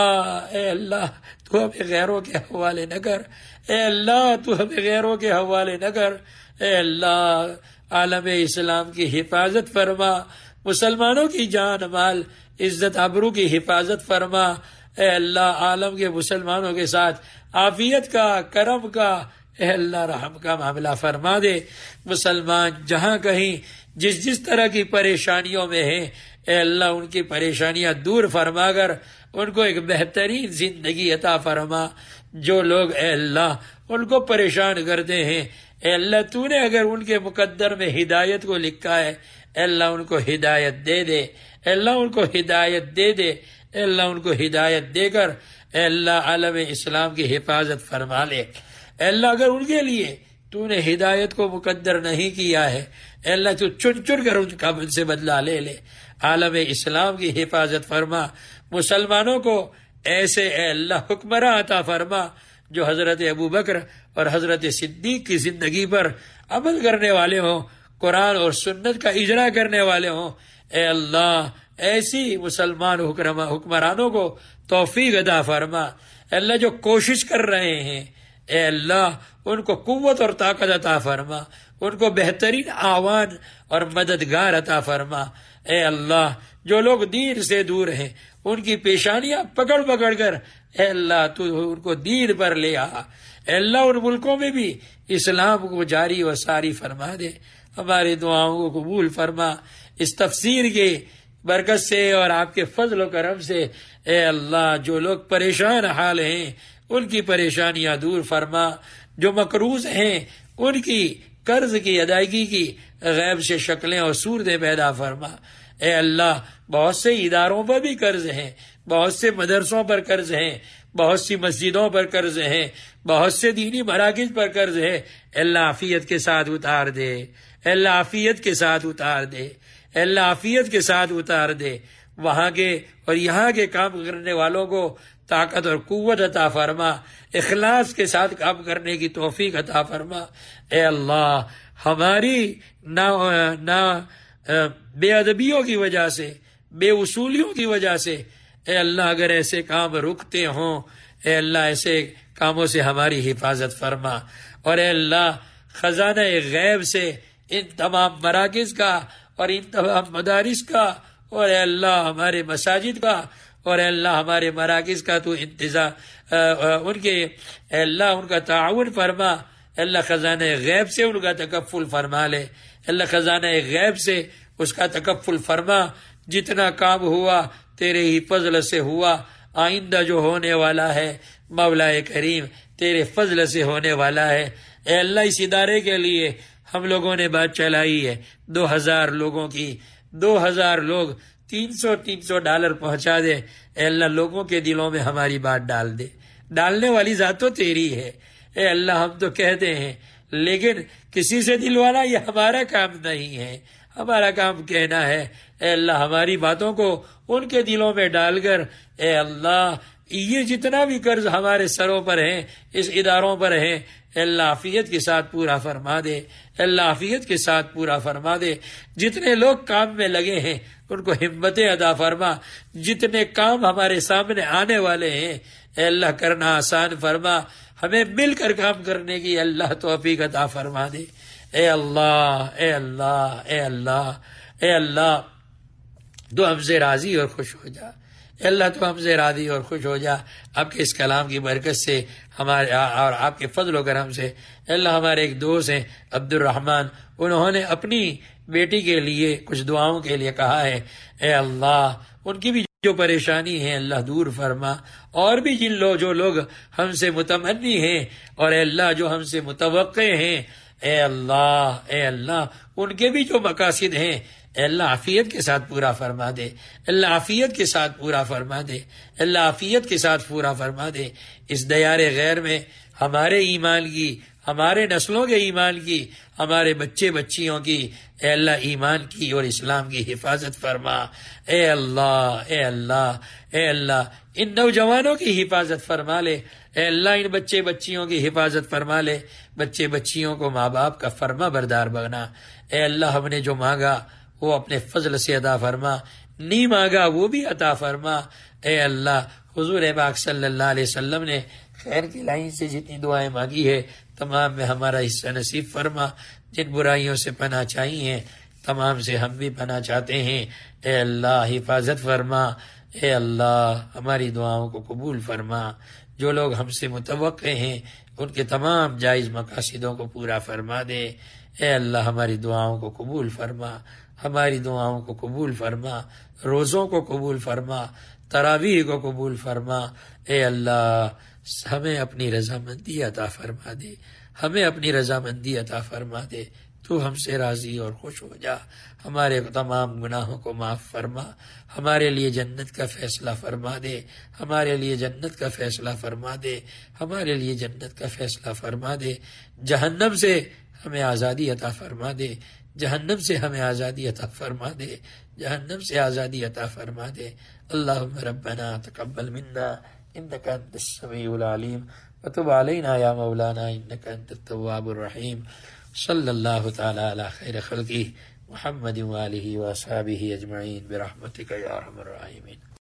اللہ تو ہمیں غیروں کے حوالے نہ کر، اے اللہ تو ہمیں غیروں کے حوالے نہ کر، اے اللہ عالم اسلام کی حفاظت فرما، مسلمانوں کی جان مال عزت آبرو کی حفاظت فرما، اے اللہ عالم کے مسلمانوں کے ساتھ عافیت کا، کرم کا، اے اللہ رحم کا معاملہ فرما دے۔ مسلمان جہاں کہیں جس طرح کی پریشانیوں میں ہیں، اے اللہ ان کی پریشانیاں دور فرما کر ان کو ایک بہترین زندگی عطا فرما۔ جو لوگ اے اللہ ان کو پریشان کرتے ہیں، اے اللہ تو نے اگر ان کے مقدر میں ہدایت کو لکھا ہے، اے اللہ ان کو ہدایت دے دے، اے اللہ ان کو ہدایت دے دے، اے اللہ ان کو ہدایت دے کر اے اللہ عالم اسلام کی حفاظت فرما لے۔ اے اللہ اگر ان کے لیے تو نے ہدایت کو مقدر نہیں کیا ہے، اے اللہ تو چن کر ان سے بدلہ لے لے۔ عالم اسلام کی حفاظت فرما، مسلمانوں کو ایسے اے اللہ حکمراں عطا فرما جو حضرت ابوبکر اور حضرت صدیق کی زندگی پر عمل کرنے والے ہوں، قرآن اور سنت کا اجرا کرنے والے ہوں۔ اے اللہ ایسی مسلمان حکمرانوں کو توفیق عطا فرما۔ اے اللہ جو کوشش کر رہے ہیں، اے اللہ ان کو قوت اور طاقت عطا فرما، ان کو بہترین آوان اور مددگار عطا فرما۔ اے اللہ جو لوگ دین سے دور ہیں ان کی پیشانیاں پکڑ کر اے اللہ تو ان کو دین پر لے آ۔ اے اللہ ان ملکوں میں بھی اسلام کو جاری و ساری فرما دے۔ ہماری دعاؤں کو قبول فرما۔ اس تفسیر کے برکت سے اور آپ کے فضل و کرم سے اے اللہ جو لوگ پریشان حال ہیں ان کی پریشانیاں دور فرما، جو مقروض ہیں ان کی قرض کی ادائیگی کی غیب سے شکلیں اور صورتیں پیدا فرما۔ اے اللہ بہت سے اداروں پر بھی قرض ہیں، بہت سے مدرسوں پر قرض ہیں، بہت سی مسجدوں پر قرض ہیں، بہت سے دینی مراکز پر قرض ہے۔ اے اللہ عافیت کے ساتھ اتار دے، اے اللہ عافیت کے ساتھ اتار دے، اے اللہ عافیت کے ساتھ اتار دے۔ وہاں کے اور یہاں کے کام کرنے والوں کو طاقت اور قوت عطا فرما، اخلاص کے ساتھ کام کرنے کی توفیق عطا فرما۔ اے اللہ ہماری نہ بے ادبیوں کی وجہ سے، بے اصولیوں کی وجہ سے اے اللہ اگر ایسے کام رکتے ہوں، اے اللہ ایسے کاموں سے ہماری حفاظت فرما، اور اے اللہ خزانہ غیب سے ان تمام مراکز کا اور ان تمام مدارس کا اور اے اللہ ہمارے مساجد کا اور اے اللہ ہمارے مراکز کا تو انتظام ان کے اے اللہ ان کا تعاون فرما۔ اے اللہ خزانہ غیب سے ان کا تکفل فرما لے، اے اللہ خزانہ غیب سے اس کا تکفل فرما۔ جتنا کام ہوا تیرے ہی فضل سے ہوا، آئندہ جو ہونے والا ہے مولا کریم تیرے فضل سے ہونے والا ہے۔ اے اللہ اس ادارے کے لیے ہم لوگوں نے بات چلائی ہے 2000 لوگوں کی، 2000 لوگ $300 پہنچا دے۔ اے اللہ لوگوں کے دلوں میں ہماری بات ڈال دے، ڈالنے والی ذات تو تیری ہے۔ اے اللہ ہم تو کہتے ہیں لیکن کسی سے دلوانا یہ ہمارا کام نہیں ہے، ہمارا کام کہنا ہے۔ اے اللہ ہماری باتوں کو ان کے دلوں میں ڈال کر اے اللہ یہ جتنا بھی قرض ہمارے سروں پر ہیں، اس اداروں پر ہیں، اے اللہ عافیت کے ساتھ پورا فرما دے، اے اللہ عافیت کے ساتھ پورا فرما دے۔ جتنے لوگ کام میں لگے ہیں ان کو ہمت عطا فرما، جتنے کام ہمارے سامنے آنے والے ہیں اے اللہ کرنا آسان فرما، ہمیں مل کر کام کرنے کی اللہ توفیق عطا فرما دے۔ اے اللہ اے اللہ اے اللہ اے اللہ تو ہم سے راضی اور خوش ہو جا، اے اللہ تو ہم سے راضی اور خوش ہو جا۔ آپ کے اس کلام کی برکت سے ہمارے اور آپ کے فضل و کرم سے اے اللہ ہمارے ایک دوست ہیں عبد الرحمن، انہوں نے اپنی بیٹی کے لیے کچھ دعاؤں کے لیے کہا ہے۔ اے اللہ ان کی بھی جو پریشانی ہے اللہ دور فرما، اور بھی جو لوگ ہم سے متمنی ہیں اور اے اللہ جو ہم سے متوقع ہیں اے اللہ ان کے بھی جو مقاصد ہیں اے اللہ عافیت کے ساتھ پورا فرما دے، اللہ عافیت کے ساتھ پورا فرما دے، اللہ عافیت کے ساتھ پورا فرما دے۔ اس دیار غیر میں ہمارے ایمان کی، ہمارے نسلوں کے ایمان کی، ہمارے بچے بچیوں کی اے اللہ ایمان کی اور اسلام کی حفاظت فرما۔ اے اللہ اے اللہ اے اللہ ان نوجوانوں کی حفاظت فرما لے، اے اللہ ان بچے بچیوں کی حفاظت فرما لے، بچے بچیوں کو ماں باپ کا فرما بردار بنا۔ اے اللہ ہم نے جو مانگا وہ اپنے فضل سے عطا فرما، نہیں مانگا وہ بھی عطا فرما۔ اے اللہ حضور پاک صلی اللہ علیہ وسلم نے خیر کی لائن سے جتنی دعائیں مانگی ہے تمام میں ہمارا حصہ نصیب فرما، جن برائیوں سے پناہ چاہیے تمام سے ہم بھی پناہ چاہتے ہیں۔ اے اللہ حفاظت فرما، اے اللہ ہماری دعاؤں کو قبول فرما، جو لوگ ہم سے متوقع ہیں ان کے تمام جائز مقاصدوں کو پورا فرما دے۔ اے اللہ ہماری دعاؤں کو قبول فرما، ہماری دعاؤں کو قبول فرما، روزوں کو قبول فرما، تراویح کو قبول فرما۔ اے اللہ ہمیں اپنی رضامندی عطا فرما دے، ہمیں اپنی رضامندی عطا فرما دے، تو ہم سے راضی اور خوش ہو جا، ہمارے تمام گناہوں کو معاف فرما، ہمارے لیے جنت کا فیصلہ فرما دے، ہمارے لیے جنت کا فیصلہ فرما دے، ہمارے لیے جنت کا فیصلہ فرما دے، جہنم سے ہمیں آزادی عطا فرما دے، جہنم سے ہمیں آزادی عطا فرما دے، جہنم سے آزادی عطا فرما دے۔ اللہم ربنا تقبل منا انک انت السمیع العلیم وتب علینا یا مولانا انک انت التواب الرحیم۔ صلی اللہ تعالی علی خیر خلقہ محمد وآلہ وصحبہ اجمعین برحمتک یا ارحم الراحمین۔